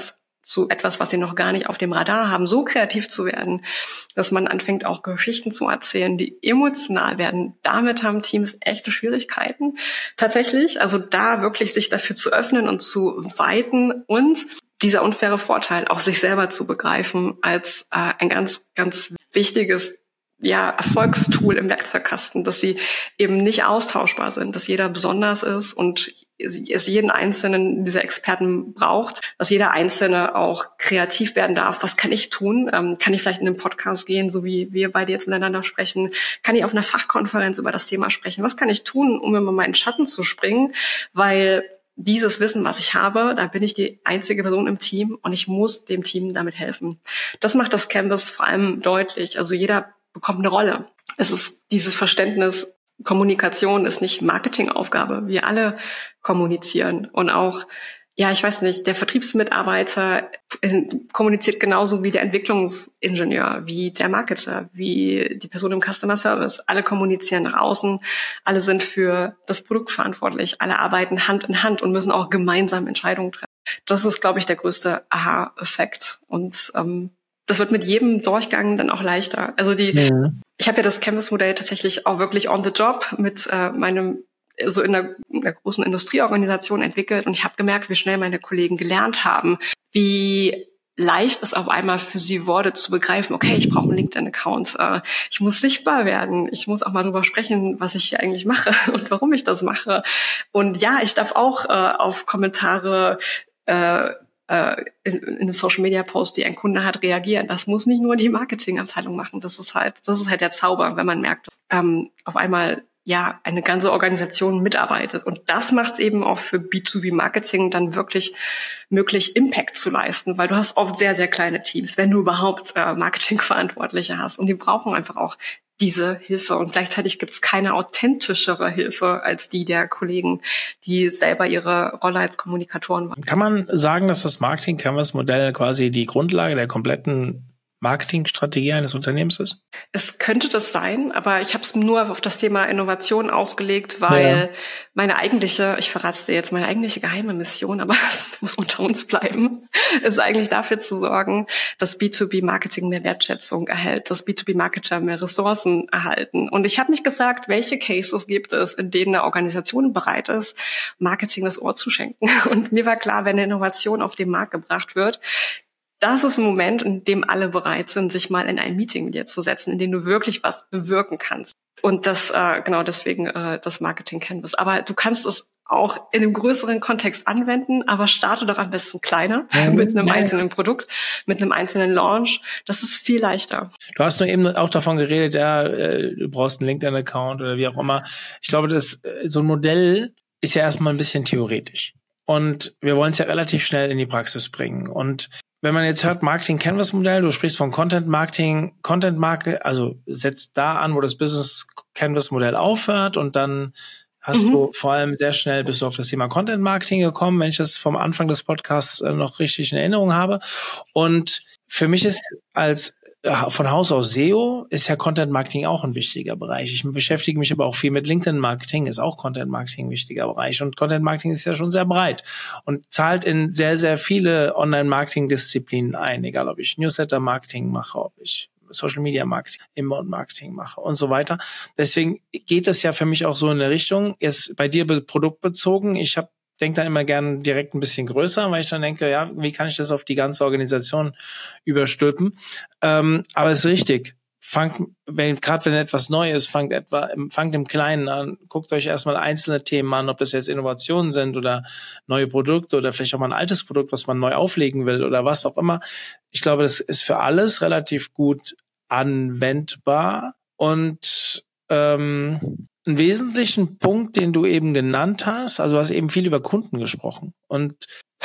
Speaker 1: zu etwas, was sie noch gar nicht auf dem Radar haben, so kreativ zu werden, dass man anfängt, auch Geschichten zu erzählen, die emotional werden. Damit haben Teams echte Schwierigkeiten. Tatsächlich, also da wirklich sich dafür zu öffnen und zu weiten und dieser unfaire Vorteil, auch sich selber zu begreifen als äh, ein ganz, ganz wichtiges ja, Erfolgstool im Werkzeugkasten, dass sie eben nicht austauschbar sind, dass jeder besonders ist und es jeden Einzelnen dieser Experten braucht, dass jeder Einzelne auch kreativ werden darf. Was kann ich tun? Ähm, kann ich vielleicht in einen Podcast gehen, so wie wir beide jetzt miteinander sprechen? Kann ich auf einer Fachkonferenz über das Thema sprechen? Was kann ich tun, um in meinen Schatten zu springen? Weil dieses Wissen, was ich habe, da bin ich die einzige Person im Team und ich muss dem Team damit helfen. Das macht das Canvas vor allem deutlich. Also jeder bekommt eine Rolle. Es ist dieses Verständnis, Kommunikation ist nicht Marketingaufgabe. Wir alle kommunizieren und auch, ja, ich weiß nicht, der Vertriebsmitarbeiter kommuniziert genauso wie der Entwicklungsingenieur, wie der Marketer, wie die Person im Customer Service. Alle kommunizieren nach außen, alle sind für das Produkt verantwortlich, alle arbeiten Hand in Hand und müssen auch gemeinsam Entscheidungen treffen. Das ist, glaube ich, der größte Aha-Effekt. Und ähm, das wird mit jedem Durchgang dann auch leichter. Also die, ja. Ich habe ja das Canvas-Modell tatsächlich auch wirklich on the job mit äh, meinem so in einer, in einer großen Industrieorganisation entwickelt und ich habe gemerkt, wie schnell meine Kollegen gelernt haben, wie leicht es auf einmal für sie wurde zu begreifen, okay, ich brauche einen LinkedIn-Account, äh, ich muss sichtbar werden, ich muss auch mal darüber sprechen, was ich hier eigentlich mache und warum ich das mache. Und ja, ich darf auch äh, auf Kommentare äh, äh, in, in einem Social-Media-Post, die ein Kunde hat, reagieren. Das muss nicht nur die Marketingabteilung machen. Das ist halt, das ist halt der Zauber, wenn man merkt, ähm, auf einmal ja eine ganze Organisation mitarbeitet. Und das macht es eben auch für B zwei B Marketing dann wirklich möglich, Impact zu leisten, weil du hast oft sehr, sehr kleine Teams, wenn du überhaupt äh, Marketingverantwortliche hast. Und die brauchen einfach auch diese Hilfe. Und gleichzeitig gibt es keine authentischere Hilfe als die der Kollegen, die selber ihre Rolle als Kommunikatoren machen.
Speaker 3: Kann man sagen, dass das Marketing-Canvas-Modell quasi die Grundlage der kompletten Marketingstrategie eines Unternehmens ist?
Speaker 1: Es könnte das sein, aber ich habe es nur auf das Thema Innovation ausgelegt, weil ja. meine eigentliche, ich verrate es dir jetzt, meine eigentliche geheime Mission, aber es muss unter uns bleiben, ist eigentlich dafür zu sorgen, dass B zwei B Marketing mehr Wertschätzung erhält, dass B zwei B Marketer mehr Ressourcen erhalten. Und ich habe mich gefragt, welche Cases gibt es, in denen eine Organisation bereit ist, Marketing das Ohr zu schenken. Und mir war klar, wenn eine Innovation auf den Markt gebracht wird, das ist ein Moment, in dem alle bereit sind, sich mal in ein Meeting mit dir zu setzen, in dem du wirklich was bewirken kannst. Und das, äh, genau deswegen äh, das Marketing Canvas. Aber du kannst es auch in einem größeren Kontext anwenden, aber starte doch am besten kleiner, mhm. mit einem ja. einzelnen Produkt, mit einem einzelnen Launch. Das ist viel leichter.
Speaker 3: Du hast nur eben auch davon geredet, ja, du brauchst einen LinkedIn-Account oder wie auch immer. Ich glaube, das so ein Modell ist ja erstmal ein bisschen theoretisch. Und wir wollen es ja relativ schnell in die Praxis bringen. Und wenn man jetzt hört, Marketing Canvas Modell, du sprichst von Content Marketing, Content Marketing, also setzt da an, wo das Business Canvas Modell aufhört und dann hast mhm. du vor allem sehr schnell bist du auf das Thema Content Marketing gekommen, wenn ich das vom Anfang des Podcasts noch richtig in Erinnerung habe. Und für mich ist als von Haus aus S E O ist ja Content Marketing auch ein wichtiger Bereich. Ich beschäftige mich aber auch viel mit LinkedIn Marketing, ist auch Content Marketing ein wichtiger Bereich. Und Content Marketing ist ja schon sehr breit und zahlt in sehr, sehr viele Online-Marketing-Disziplinen ein. Egal, ob ich Newsletter-Marketing mache, ob ich Social-Media-Marketing, Inbound-Marketing mache und so weiter. Deswegen geht es ja für mich auch so in eine Richtung. Jetzt bei dir produktbezogen. Ich habe denke dann immer gern direkt ein bisschen größer, weil ich dann denke, ja, wie kann ich das auf die ganze Organisation überstülpen? Ähm, aber es ist richtig. Fangt, wenn, gerade wenn etwas neu ist, fangt etwa, fangt im Kleinen an, guckt euch erstmal einzelne Themen an, ob das jetzt Innovationen sind oder neue Produkte oder vielleicht auch mal ein altes Produkt, was man neu auflegen will oder was auch immer. Ich glaube, das ist für alles relativ gut anwendbar und ähm, einen wesentlichen Punkt, den du eben genannt hast, also du hast eben viel über Kunden gesprochen und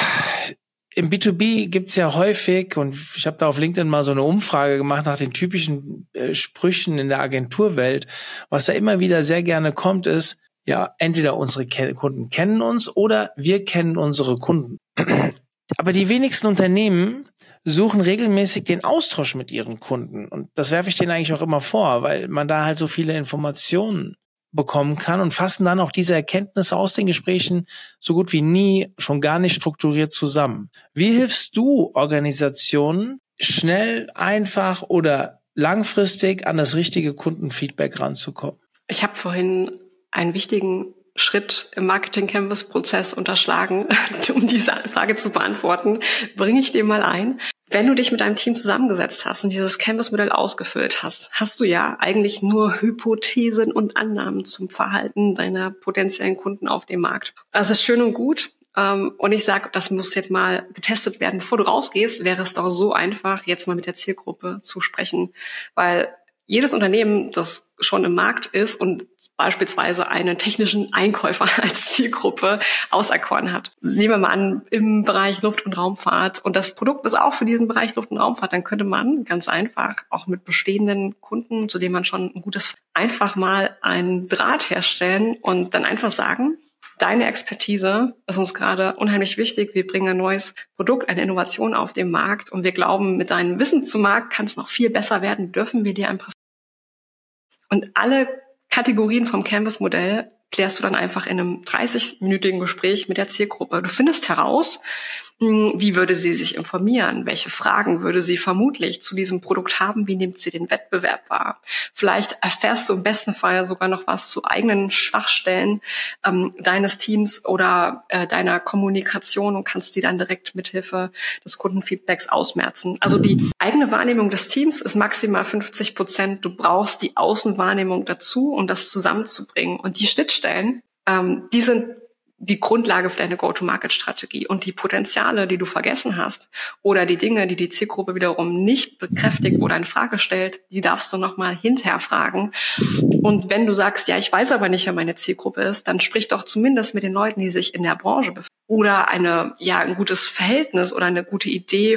Speaker 3: im B zwei B gibt's ja häufig, und ich habe da auf LinkedIn mal so eine Umfrage gemacht nach den typischen äh, Sprüchen in der Agenturwelt, was da immer wieder sehr gerne kommt, ist, ja, entweder unsere Ke- Kunden kennen uns oder wir kennen unsere Kunden. Aber die wenigsten Unternehmen suchen regelmäßig den Austausch mit ihren Kunden und das werfe ich denen eigentlich auch immer vor, weil man da halt so viele Informationen bekommen kann und fassen dann auch diese Erkenntnisse aus den Gesprächen so gut wie nie, schon gar nicht strukturiert zusammen. Wie hilfst du Organisationen, schnell, einfach oder langfristig an das richtige Kundenfeedback ranzukommen?
Speaker 1: Ich habe vorhin einen wichtigen Schritt im Marketing-Canvas-Prozess unterschlagen, um diese Frage zu beantworten, bringe ich dir mal ein. Wenn du dich mit deinem Team zusammengesetzt hast und dieses Canvas-Modell ausgefüllt hast, hast du ja eigentlich nur Hypothesen und Annahmen zum Verhalten deiner potenziellen Kunden auf dem Markt. Das ist schön und gut. Und ich sage, das muss jetzt mal getestet werden. Bevor du rausgehst, wäre es doch so einfach, jetzt mal mit der Zielgruppe zu sprechen, weil jedes Unternehmen, das schon im Markt ist und beispielsweise einen technischen Einkäufer als Zielgruppe auserkoren hat. Nehmen wir mal an, im Bereich Luft- und Raumfahrt und das Produkt ist auch für diesen Bereich Luft- und Raumfahrt, dann könnte man ganz einfach auch mit bestehenden Kunden, zu denen man schon ein gutes, einfach mal einen Draht herstellen und dann einfach sagen, deine Expertise ist uns gerade unheimlich wichtig. Wir bringen ein neues Produkt, eine Innovation auf den Markt und wir glauben, mit deinem Wissen zum Markt kann es noch viel besser werden. Dürfen wir dir ein paar Und alle Kategorien vom Canvas-Modell klärst du dann einfach in einem dreißig-minütigen Gespräch mit der Zielgruppe. Du findest heraus, wie würde sie sich informieren? Welche Fragen würde sie vermutlich zu diesem Produkt haben? Wie nimmt sie den Wettbewerb wahr? Vielleicht erfährst du im besten Fall sogar noch was zu eigenen Schwachstellen ähm, deines Teams oder äh, deiner Kommunikation und kannst die dann direkt mithilfe des Kundenfeedbacks ausmerzen. Also die eigene Wahrnehmung des Teams ist maximal fünfzig Prozent. Du brauchst die Außenwahrnehmung dazu, um das zusammenzubringen. Und die Schnittstellen, ähm, die sind die Grundlage für deine Go-to-Market-Strategie und die Potenziale, die du vergessen hast oder die Dinge, die die Zielgruppe wiederum nicht bekräftigt oder in Frage stellt, die darfst du nochmal hinterher fragen. Und wenn du sagst, ja, ich weiß aber nicht, wer meine Zielgruppe ist, dann sprich doch zumindest mit den Leuten, die sich in der Branche befinden oder eine, ja, ein gutes Verhältnis oder eine gute Idee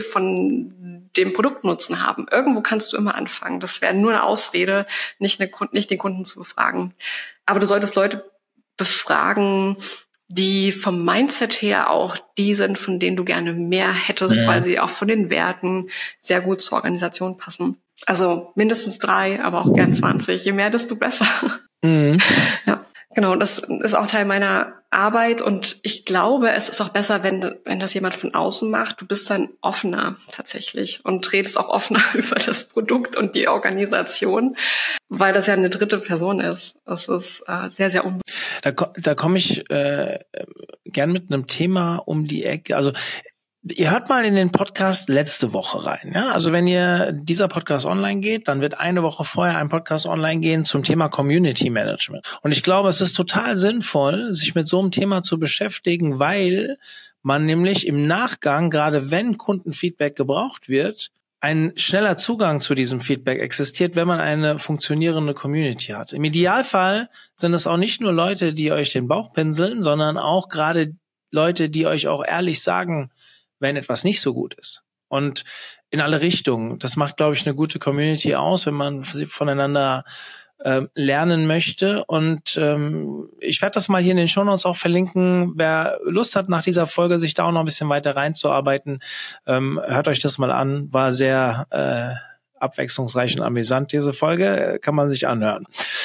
Speaker 1: von dem Produktnutzen haben. Irgendwo kannst du immer anfangen. Das wäre nur eine Ausrede, nicht, eine, nicht den Kunden zu befragen. Aber du solltest Leute befragen, die vom Mindset her auch die sind, von denen du gerne mehr hättest, ja, weil sie auch von den Werten sehr gut zur Organisation passen. Also mindestens drei, aber auch gern zwanzig. Je mehr, desto besser. Mhm. Ja, genau. Das ist auch Teil meiner Arbeit und ich glaube, es ist auch besser, wenn wenn das jemand von außen macht. Du bist dann offener tatsächlich und redest auch offener über das Produkt und die Organisation, weil das ja eine dritte Person ist. Das ist äh, sehr, sehr unbe-
Speaker 3: Da, da komme ich äh, gern mit einem Thema um die Ecke. Also ihr hört mal in den Podcast letzte Woche rein. Ja? Also wenn ihr dieser Podcast online geht, dann wird eine Woche vorher ein Podcast online gehen zum Thema Community Management. Und ich glaube, es ist total sinnvoll, sich mit so einem Thema zu beschäftigen, weil man nämlich im Nachgang, gerade wenn Kundenfeedback gebraucht wird, ein schneller Zugang zu diesem Feedback existiert, wenn man eine funktionierende Community hat. Im Idealfall sind es auch nicht nur Leute, die euch den Bauch pinseln, sondern auch gerade Leute, die euch auch ehrlich sagen, wenn etwas nicht so gut ist. Und in alle Richtungen. Das macht, glaube ich, eine gute Community aus, wenn man voneinander äh, lernen möchte. Und ähm, ich werde das mal hier in den Shownotes auch verlinken. Wer Lust hat, nach dieser Folge sich da auch noch ein bisschen weiter reinzuarbeiten, ähm, hört euch das mal an. War sehr äh, abwechslungsreich und amüsant, diese Folge. Kann man sich anhören.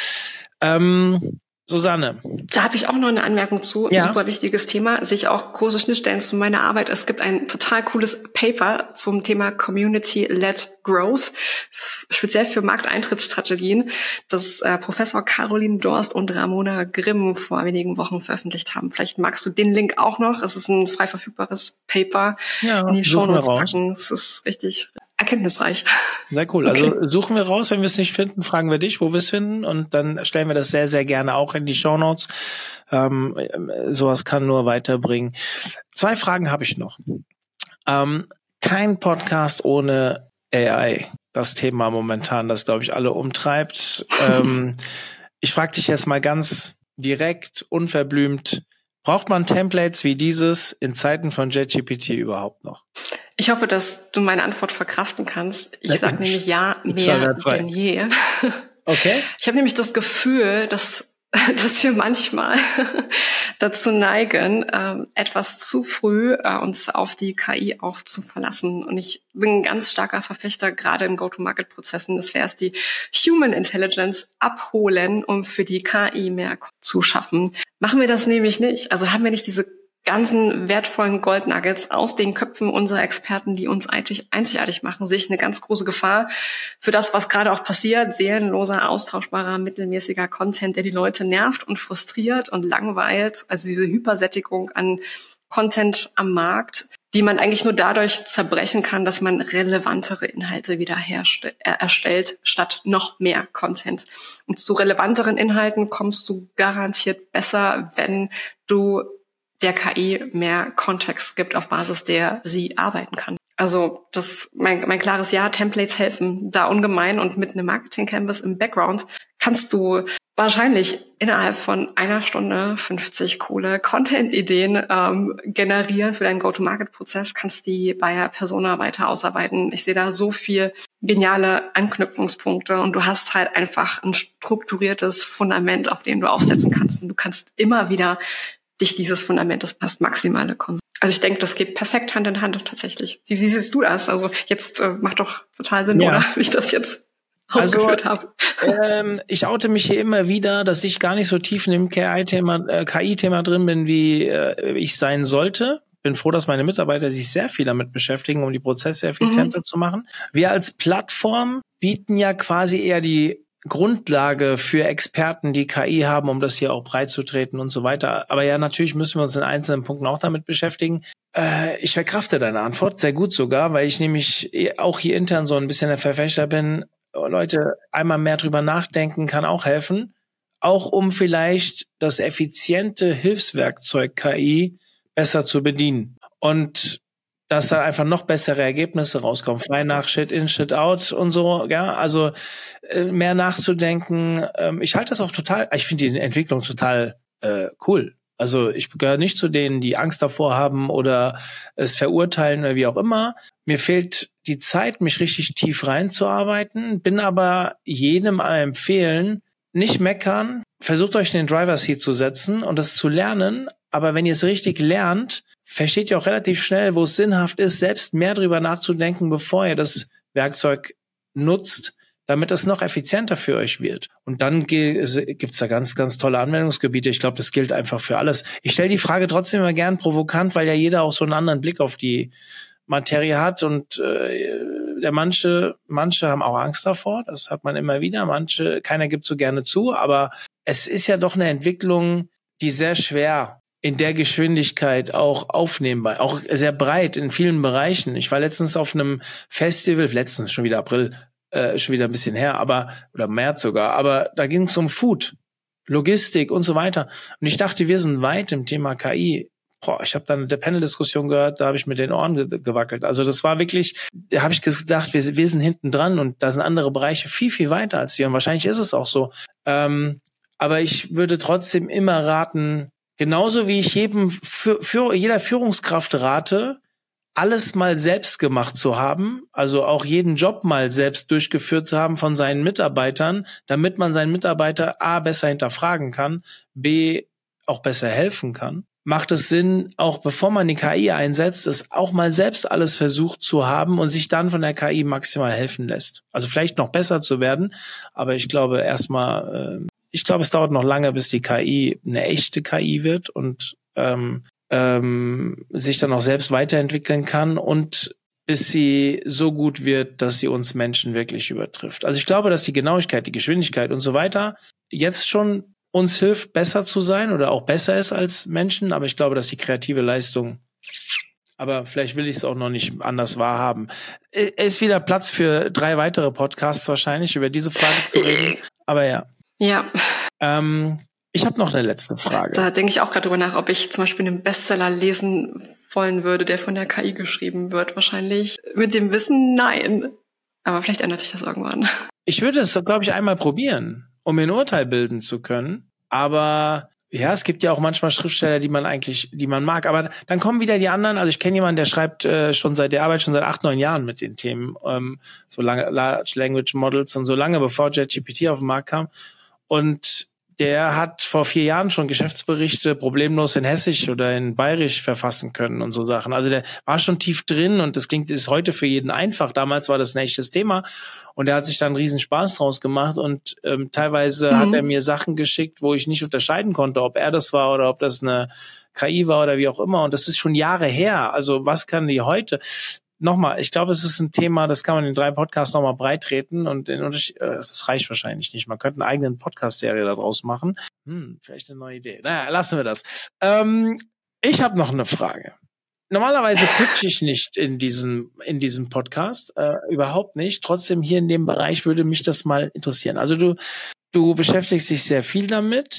Speaker 3: Ähm, Susanne.
Speaker 1: Da habe ich auch noch eine Anmerkung zu.
Speaker 3: Ja.
Speaker 1: Ein super wichtiges Thema. Sehe ich auch große Schnittstellen zu meiner Arbeit. Es gibt ein total cooles Paper zum Thema Community-led Growth, f- speziell für Markteintrittsstrategien, das äh, Professor Caroline Dorst und Ramona Grimm vor wenigen Wochen veröffentlicht haben. Vielleicht magst du den Link auch noch. Es ist ein frei verfügbares Paper
Speaker 3: Ja,
Speaker 1: in die Shownotes
Speaker 3: raus.
Speaker 1: packen. Es ist richtig erkenntnisreich.
Speaker 3: Sehr cool.
Speaker 1: Okay.
Speaker 3: Also suchen wir raus, wenn wir es nicht finden, fragen wir dich, wo wir es finden und dann stellen wir das sehr, sehr gerne auch in die Shownotes. Ähm, sowas kann nur weiterbringen. Zwei Fragen habe ich noch. Ähm, kein Podcast ohne A I. Das Thema momentan, das, glaube ich, alle umtreibt. ähm, ich frage dich jetzt mal ganz direkt, unverblümt, braucht man Templates wie dieses in Zeiten von ChatGPT überhaupt noch?
Speaker 1: Ich hoffe, dass du meine Antwort verkraften kannst. Ich sage nämlich ja,
Speaker 3: Ich zahl
Speaker 1: mehr
Speaker 3: wertfrei.
Speaker 1: denn je.
Speaker 3: Okay.
Speaker 1: Ich habe nämlich das Gefühl, dass dass wir manchmal dazu neigen, äh, etwas zu früh äh, uns auf die K I auch zu verlassen. Und ich bin ein ganz starker Verfechter, gerade in Go-to-Market-Prozessen, dass wir erst die Human Intelligence abholen, um für die K I mehr zu schaffen. Machen wir das nämlich nicht. Also haben wir nicht diese ganzen wertvollen Goldnuggets aus den Köpfen unserer Experten, die uns eigentlich einzigartig machen, sehe ich eine ganz große Gefahr für das, was gerade auch passiert. Seelenloser, austauschbarer, mittelmäßiger Content, der die Leute nervt und frustriert und langweilt. Also diese Hypersättigung an Content am Markt, die man eigentlich nur dadurch zerbrechen kann, dass man relevantere Inhalte wieder herste- äh, erstellt, statt noch mehr Content. Und zu relevanteren Inhalten kommst du garantiert besser, wenn du der K I mehr Kontext gibt, auf Basis der sie arbeiten kann. Also das mein, mein klares Ja, Templates helfen da ungemein, und mit einem Marketing Canvas im Background kannst du wahrscheinlich innerhalb von einer Stunde fünfzig coole Content-Ideen ähm, generieren für deinen Go-to-Market-Prozess, kannst die bei Persona weiter ausarbeiten. Ich sehe da so viel geniale Anknüpfungspunkte, und du hast halt einfach ein strukturiertes Fundament, auf dem du aufsetzen kannst, und du kannst immer wieder dich dieses Fundament, das passt, maximale Konsum. Also ich denke, das geht perfekt Hand in Hand tatsächlich. Wie, wie siehst du das? Also jetzt äh, macht doch total Sinn, ja, oder? Wie ich das jetzt ausgeführt
Speaker 3: also,
Speaker 1: habe.
Speaker 3: Ähm, ich oute mich hier immer wieder, dass ich gar nicht so tief in dem K I-Thema, äh, K I-Thema drin bin, wie äh, ich sein sollte. Bin froh, dass meine Mitarbeiter sich sehr viel damit beschäftigen, um die Prozesse effizienter mhm. zu machen. Wir als Plattform bieten ja quasi eher die Grundlage für Experten, die K I haben, um das hier auch breit zu treten und so weiter. Aber ja, natürlich müssen wir uns in einzelnen Punkten auch damit beschäftigen. Äh, ich verkrafte deine Antwort sehr gut sogar, weil ich nämlich auch hier intern so ein bisschen der Verfechter bin. Leute, einmal mehr drüber nachdenken kann auch helfen. Auch um vielleicht das effiziente Hilfswerkzeug K I besser zu bedienen. Und dass da einfach noch bessere Ergebnisse rauskommen. Frei nach Shit in, Shit out und so, ja, also äh, mehr nachzudenken. Ähm, ich halte das auch total, ich finde die Entwicklung total äh, cool. Also ich gehöre nicht zu denen, die Angst davor haben oder es verurteilen oder wie auch immer. Mir fehlt die Zeit, mich richtig tief reinzuarbeiten, bin aber jedem empfehlen, nicht meckern, versucht euch in den Driver's Seat zu setzen und das zu lernen. Aber wenn ihr es richtig lernt, versteht ihr auch relativ schnell, wo es sinnhaft ist, selbst mehr drüber nachzudenken, bevor ihr das Werkzeug nutzt, damit es noch effizienter für euch wird. Und dann gibt's da ganz, ganz tolle Anwendungsgebiete. Ich glaube, das gilt einfach für alles. Ich stelle die Frage trotzdem immer gern provokant, weil ja jeder auch so einen anderen Blick auf die Materie hat. Und äh, der manche, manche haben auch Angst davor. Das hat man immer wieder. Manche, keiner gibt so gerne zu. Aber es ist ja doch eine Entwicklung, die sehr schwer in der Geschwindigkeit auch aufnehmbar, auch sehr breit in vielen Bereichen. Ich war letztens auf einem Festival, letztens schon wieder April, äh, schon wieder ein bisschen her, aber oder März sogar, aber da ging es um Food, Logistik und so weiter. Und ich dachte, wir sind weit im Thema K I. Boah, ich habe dann eine Panel-Diskussion gehört, da habe ich mit den Ohren ge- gewackelt. Also das war wirklich, da habe ich gedacht, wir, wir sind hinten dran und da sind andere Bereiche viel, viel weiter als wir. Und wahrscheinlich ist es auch so. Ähm, aber ich würde trotzdem immer raten, genauso wie ich jedem für, für jeder Führungskraft rate, alles mal selbst gemacht zu haben, also auch jeden Job mal selbst durchgeführt zu haben von seinen Mitarbeitern, damit man seinen Mitarbeiter A besser hinterfragen kann, B auch besser helfen kann. Macht es Sinn, auch bevor man die K I einsetzt, es auch mal selbst alles versucht zu haben und sich dann von der K I maximal helfen lässt. Also vielleicht noch besser zu werden, aber ich glaube erstmal, äh, ich glaube, es dauert noch lange, bis die K I eine echte K I wird und ähm, ähm, sich dann auch selbst weiterentwickeln kann und bis sie so gut wird, dass sie uns Menschen wirklich übertrifft. Also ich glaube, dass die Genauigkeit, die Geschwindigkeit und so weiter jetzt schon uns hilft, besser zu sein oder auch besser ist als Menschen, aber ich glaube, dass die kreative Leistung, aber vielleicht will ich es auch noch nicht anders wahrhaben. Ist wieder Platz für drei weitere Podcasts wahrscheinlich, über diese Frage zu reden, aber ja.
Speaker 1: Ja.
Speaker 3: Ähm, ich habe noch eine letzte Frage.
Speaker 1: Da denke ich auch gerade drüber nach, ob ich zum Beispiel einen Bestseller lesen wollen würde, der von der K I geschrieben wird. Wahrscheinlich mit dem Wissen, nein. Aber vielleicht ändert sich das irgendwann.
Speaker 3: Ich würde es, glaube ich, einmal probieren, um mir ein Urteil bilden zu können. Aber ja, es gibt ja auch manchmal Schriftsteller, die man eigentlich, die man mag. Aber dann kommen wieder die anderen. Also ich kenne jemanden, der schreibt äh, schon seit, der arbeitet schon seit acht, neun Jahren mit den Themen, ähm, so lange Large Language Models und so lange bevor ChatGPT auf den Markt kam. Und der hat vor vier Jahren schon Geschäftsberichte problemlos in Hessisch oder in Bayerisch verfassen können und so Sachen. Also der war schon tief drin und das klingt, ist heute für jeden einfach. Damals war das ein echtes Thema und er hat sich da einen riesen Spaß draus gemacht und ähm, teilweise mhm. hat er mir Sachen geschickt, wo ich nicht unterscheiden konnte, ob er das war oder ob das eine K I war oder wie auch immer. Und das ist schon Jahre her. Also was kann die heute? Nochmal, ich glaube, es ist ein Thema, das kann man in drei Podcasts nochmal breit treten und in Unterschied, äh, das reicht wahrscheinlich nicht. Man könnte eine eigene Podcast-Serie daraus machen. Hm, vielleicht eine neue Idee. Naja, lassen wir das. Ähm, ich habe noch eine Frage. Normalerweise pitche ich nicht in diesem in diesem Podcast, äh, überhaupt nicht. Trotzdem hier in dem Bereich würde mich das mal interessieren. Also du du beschäftigst dich sehr viel damit.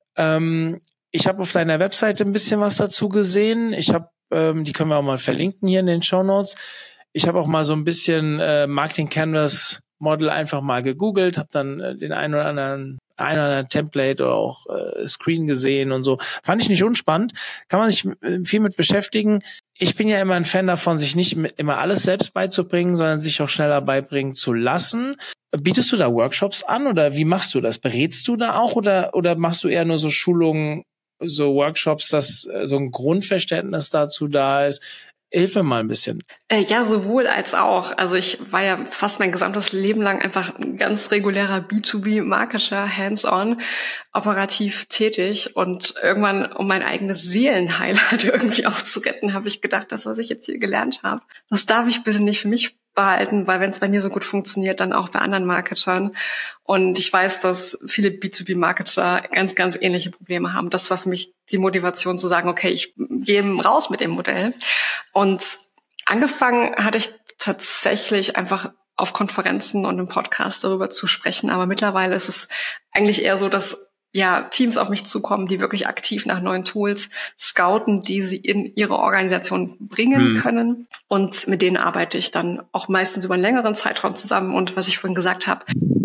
Speaker 3: Ähm, ich habe auf deiner Webseite ein bisschen was dazu gesehen. Ich habe Ähm, die können wir auch mal verlinken hier in den Shownotes. Ich habe auch mal so ein bisschen äh, Marketing Canvas Model einfach mal gegoogelt, habe dann äh, den einen oder anderen ein oder anderen Template oder auch äh, Screen gesehen und so. Fand ich nicht unspannend. Kann man sich äh, viel mit beschäftigen. Ich bin ja immer ein Fan davon, sich nicht immer alles selbst beizubringen, sondern sich auch schneller beibringen zu lassen. Bietest du da Workshops an oder wie machst du das? Berätst du da auch oder oder machst du eher nur so Schulungen, so Workshops, dass so ein Grundverständnis dazu da ist? Hilf mir mal ein bisschen.
Speaker 1: Äh, ja, sowohl als auch. Also ich war ja fast mein gesamtes Leben lang einfach ein ganz regulärer B zwei B-Marketer, hands-on, operativ tätig. Und irgendwann, um mein eigenes Seelenheil halt irgendwie auch zu retten, habe ich gedacht, das, was ich jetzt hier gelernt habe, das darf ich bitte nicht für mich behalten, weil wenn es bei mir so gut funktioniert, dann auch bei anderen Marketern. Und ich weiß, dass viele B zwei B-Marketer ganz, ganz ähnliche Probleme haben. Das war für mich die Motivation zu sagen, okay, ich gehe raus mit dem Modell. Und angefangen hatte ich tatsächlich einfach auf Konferenzen und im Podcast darüber zu sprechen. Aber mittlerweile ist es eigentlich eher so, dass ja Teams auf mich zukommen, die wirklich aktiv nach neuen Tools scouten, die sie in ihre Organisation bringen mhm. können. Und mit denen arbeite ich dann auch meistens über einen längeren Zeitraum zusammen. Und was ich vorhin gesagt habe,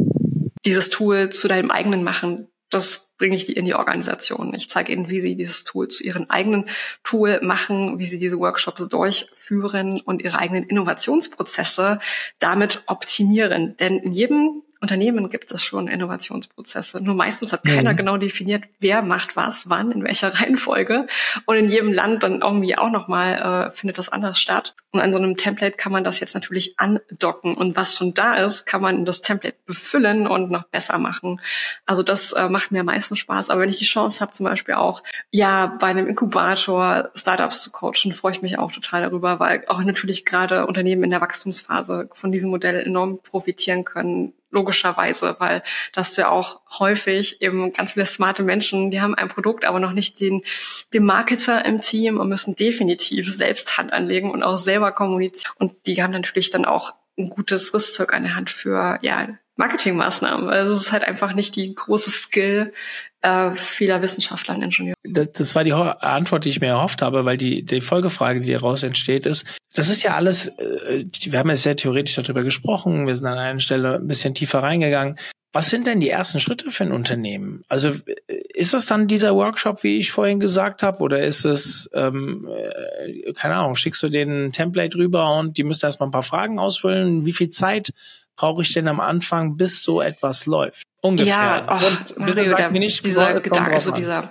Speaker 1: dieses Tool zu deinem eigenen machen, das bringe ich die in die Organisation. Ich zeige ihnen, wie sie dieses Tool zu ihrem eigenen Tool machen, wie sie diese Workshops durchführen und ihre eigenen Innovationsprozesse damit optimieren. Denn in jedem Unternehmen gibt es schon Innovationsprozesse. Nur meistens hat keiner mhm. genau definiert, wer macht was, wann, in welcher Reihenfolge. Und in jedem Land dann irgendwie auch nochmal äh, findet das anders statt. Und an so einem Template kann man das jetzt natürlich andocken. Und was schon da ist, kann man in das Template befüllen und noch besser machen. Also das äh, macht mir am meisten Spaß. Aber wenn ich die Chance habe, zum Beispiel auch ja bei einem Inkubator Startups zu coachen, freue ich mich auch total darüber, weil auch natürlich gerade Unternehmen in der Wachstumsphase von diesem Modell enorm profitieren können. Logischerweise, weil das ja auch häufig eben ganz viele smarte Menschen, die haben ein Produkt, aber noch nicht den, den Marketer im Team und müssen definitiv selbst Hand anlegen und auch selber kommunizieren. Und die haben natürlich dann auch ein gutes Rüstzeug an der Hand für ja Marketingmaßnahmen. Also es ist halt einfach nicht die große Skill äh, vieler Wissenschaftler und Ingenieure.
Speaker 3: Das war die Antwort, die ich mir erhofft habe, weil die, die Folgefrage, die daraus entsteht, ist, das ist ja alles, äh, wir haben jetzt sehr theoretisch darüber gesprochen, wir sind an einer Stelle ein bisschen tiefer reingegangen. Was sind denn die ersten Schritte für ein Unternehmen? Also ist es dann dieser Workshop, wie ich vorhin gesagt habe, oder ist es, ähm, äh, keine Ahnung, schickst du denen ein Template rüber und die müssen erstmal ein paar Fragen ausfüllen? Wie viel Zeit brauche ich denn am Anfang, bis so etwas läuft? Ungefähr.
Speaker 1: Ja, oh, und bitte Mario, sag der, mir nicht, dieser Gedanke, also dieser,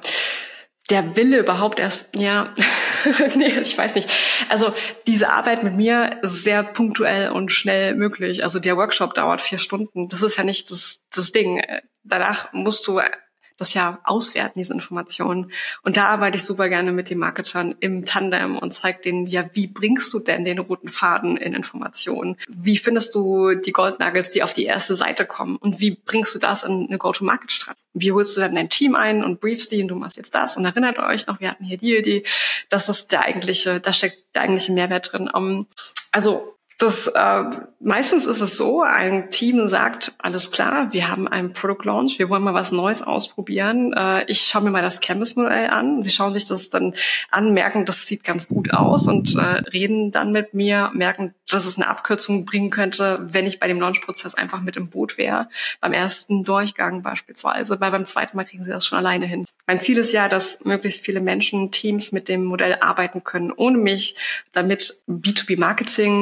Speaker 1: der Wille überhaupt erst, ja, nee, ich weiß nicht. Also diese Arbeit mit mir ist sehr punktuell und schnell möglich. Also der Workshop dauert vier Stunden. Das ist ja nicht das, das Ding. Danach musst du das ja auswerten, diese Informationen. Und da arbeite ich super gerne mit den Marketern im Tandem und zeige denen, ja, wie bringst du denn den roten Faden in Informationen? Wie findest du die Goldnuggets, die auf die erste Seite kommen? Und wie bringst du das in eine Go-to-Market-Strategie? Wie holst du dann dein Team ein und briefst die und du machst jetzt das? Und erinnert euch noch, wir hatten hier die Idee. Das ist der eigentliche, da steckt der eigentliche Mehrwert drin. Um, also Das, äh, meistens ist es so, ein Team sagt, alles klar, wir haben einen Product Launch, wir wollen mal was Neues ausprobieren. Äh, ich schaue mir mal das Canvas-Modell an. Sie schauen sich das dann an, merken, das sieht ganz gut aus und äh, reden dann mit mir, merken, dass es eine Abkürzung bringen könnte, wenn ich bei dem Launch-Prozess einfach mit im Boot wäre. Beim ersten Durchgang beispielsweise, weil beim zweiten Mal kriegen sie das schon alleine hin. Mein Ziel ist ja, dass möglichst viele Menschen, Teams mit dem Modell arbeiten können, ohne mich, damit B zwei B-Marketing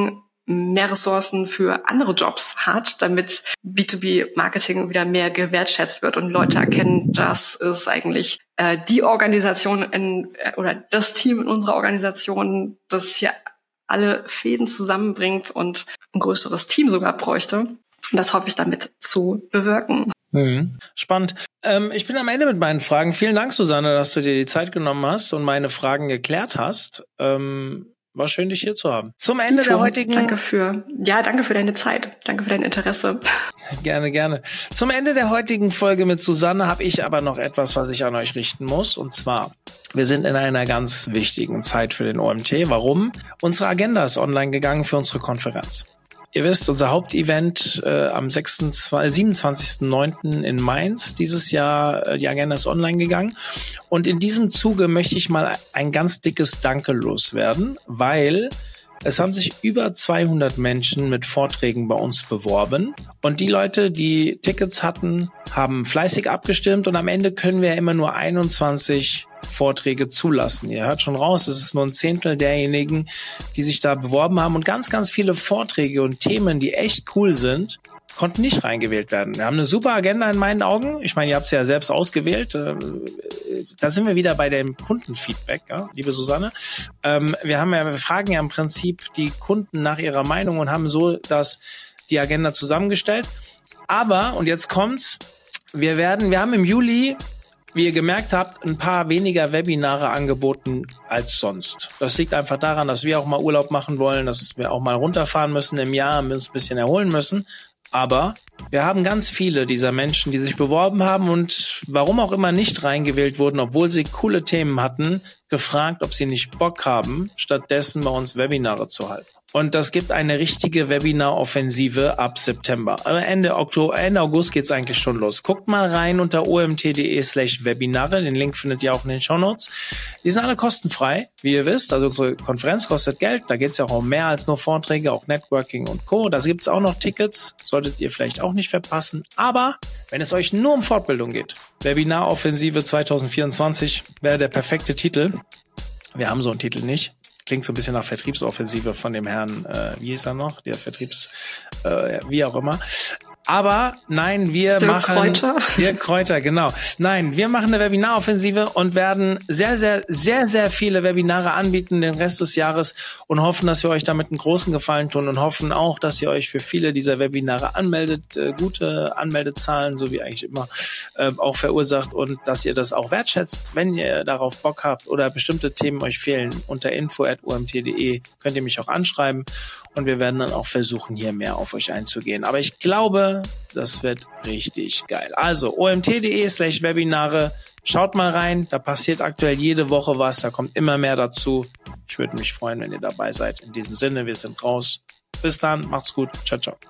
Speaker 1: mehr Ressourcen für andere Jobs hat, damit B zwei B-Marketing wieder mehr gewertschätzt wird und Leute erkennen, das ist eigentlich äh, die Organisation in, äh, oder das Team in unserer Organisation, das hier alle Fäden zusammenbringt und ein größeres Team sogar bräuchte. Und das hoffe ich damit zu bewirken.
Speaker 3: Mhm. Spannend. Ähm, ich bin am Ende mit meinen Fragen. Vielen Dank, Susanne, dass du dir die Zeit genommen hast und meine Fragen geklärt hast. Ähm, war schön, dich hier zu haben. Zum Ende der heutigen...
Speaker 1: Danke für, ja, danke für deine Zeit. Danke für dein Interesse.
Speaker 3: Gerne, gerne. Zum Ende der heutigen Folge mit Susanne habe ich aber noch etwas, was ich an euch richten muss. Und zwar, wir sind in einer ganz wichtigen Zeit für den O M T. Warum? Unsere Agenda ist online gegangen für unsere Konferenz. Ihr wisst, unser Hauptevent äh, am siebenundzwanzigsten neunten in Mainz dieses Jahr, äh, die Agenda ist online gegangen. Und in diesem Zuge möchte ich mal ein ganz dickes Danke loswerden, weil es haben sich über zweihundert Menschen mit Vorträgen bei uns beworben. Und die Leute, die Tickets hatten, haben fleißig abgestimmt. Und am Ende können wir ja immer nur einundzwanzig Vorträge zulassen. Ihr hört schon raus, es ist nur ein Zehntel derjenigen, die sich da beworben haben. Und ganz, ganz viele Vorträge und Themen, die echt cool sind, konnten nicht reingewählt werden. Wir haben eine super Agenda in meinen Augen. Ich meine, ihr habt es ja selbst ausgewählt. Da sind wir wieder bei dem Kundenfeedback, ja, liebe Susanne. Wir haben ja, wir fragen ja im Prinzip die Kunden nach ihrer Meinung und haben so das, die Agenda zusammengestellt. Aber, und jetzt kommt's, wir werden, wir haben im Juli, wie ihr gemerkt habt, ein paar weniger Webinare angeboten als sonst. Das liegt einfach daran, dass wir auch mal Urlaub machen wollen, dass wir auch mal runterfahren müssen im Jahr, uns ein bisschen erholen müssen. Aber wir haben ganz viele dieser Menschen, die sich beworben haben und warum auch immer nicht reingewählt wurden, obwohl sie coole Themen hatten, gefragt, ob sie nicht Bock haben, stattdessen bei uns Webinare zu halten. Und das gibt eine richtige Webinar-Offensive ab September. Ende Oktober, Ende August geht's eigentlich schon los. Guckt mal rein unter omt.de slash Webinare. Den Link findet ihr auch in den Shownotes. Die sind alle kostenfrei, wie ihr wisst. Also unsere Konferenz kostet Geld. Da geht's ja auch um mehr als nur Vorträge, auch Networking und Co. Da gibt's auch noch Tickets. Solltet ihr vielleicht auch nicht verpassen. Aber wenn es euch nur um Fortbildung geht, Webinar-Offensive zwanzig vierundzwanzig wäre der perfekte Titel. Wir haben so einen Titel nicht. Klingt so ein bisschen nach Vertriebsoffensive von dem Herrn, äh, wie ist er noch? Der Vertriebs, äh, wie auch immer. Aber nein, wir
Speaker 1: Dirk
Speaker 3: machen...
Speaker 1: Kräuter.
Speaker 3: Dirk Kräuter, genau. Nein, wir machen eine Webinaroffensive und werden sehr, sehr, sehr, sehr viele Webinare anbieten den Rest des Jahres und hoffen, dass wir euch damit einen großen Gefallen tun und hoffen auch, dass ihr euch für viele dieser Webinare anmeldet, äh, gute Anmeldezahlen, so wie eigentlich immer, äh, auch verursacht und dass ihr das auch wertschätzt. Wenn ihr darauf Bock habt oder bestimmte Themen euch fehlen, unter info at omt punkt de könnt ihr mich auch anschreiben und wir werden dann auch versuchen, hier mehr auf euch einzugehen. Aber ich glaube, das wird richtig geil. Also omt.de slash Webinare. Schaut mal rein. Da passiert aktuell jede Woche was. Da kommt immer mehr dazu. Ich würde mich freuen, wenn ihr dabei seid. In diesem Sinne, wir sind raus. Bis dann. Macht's gut. Ciao, ciao.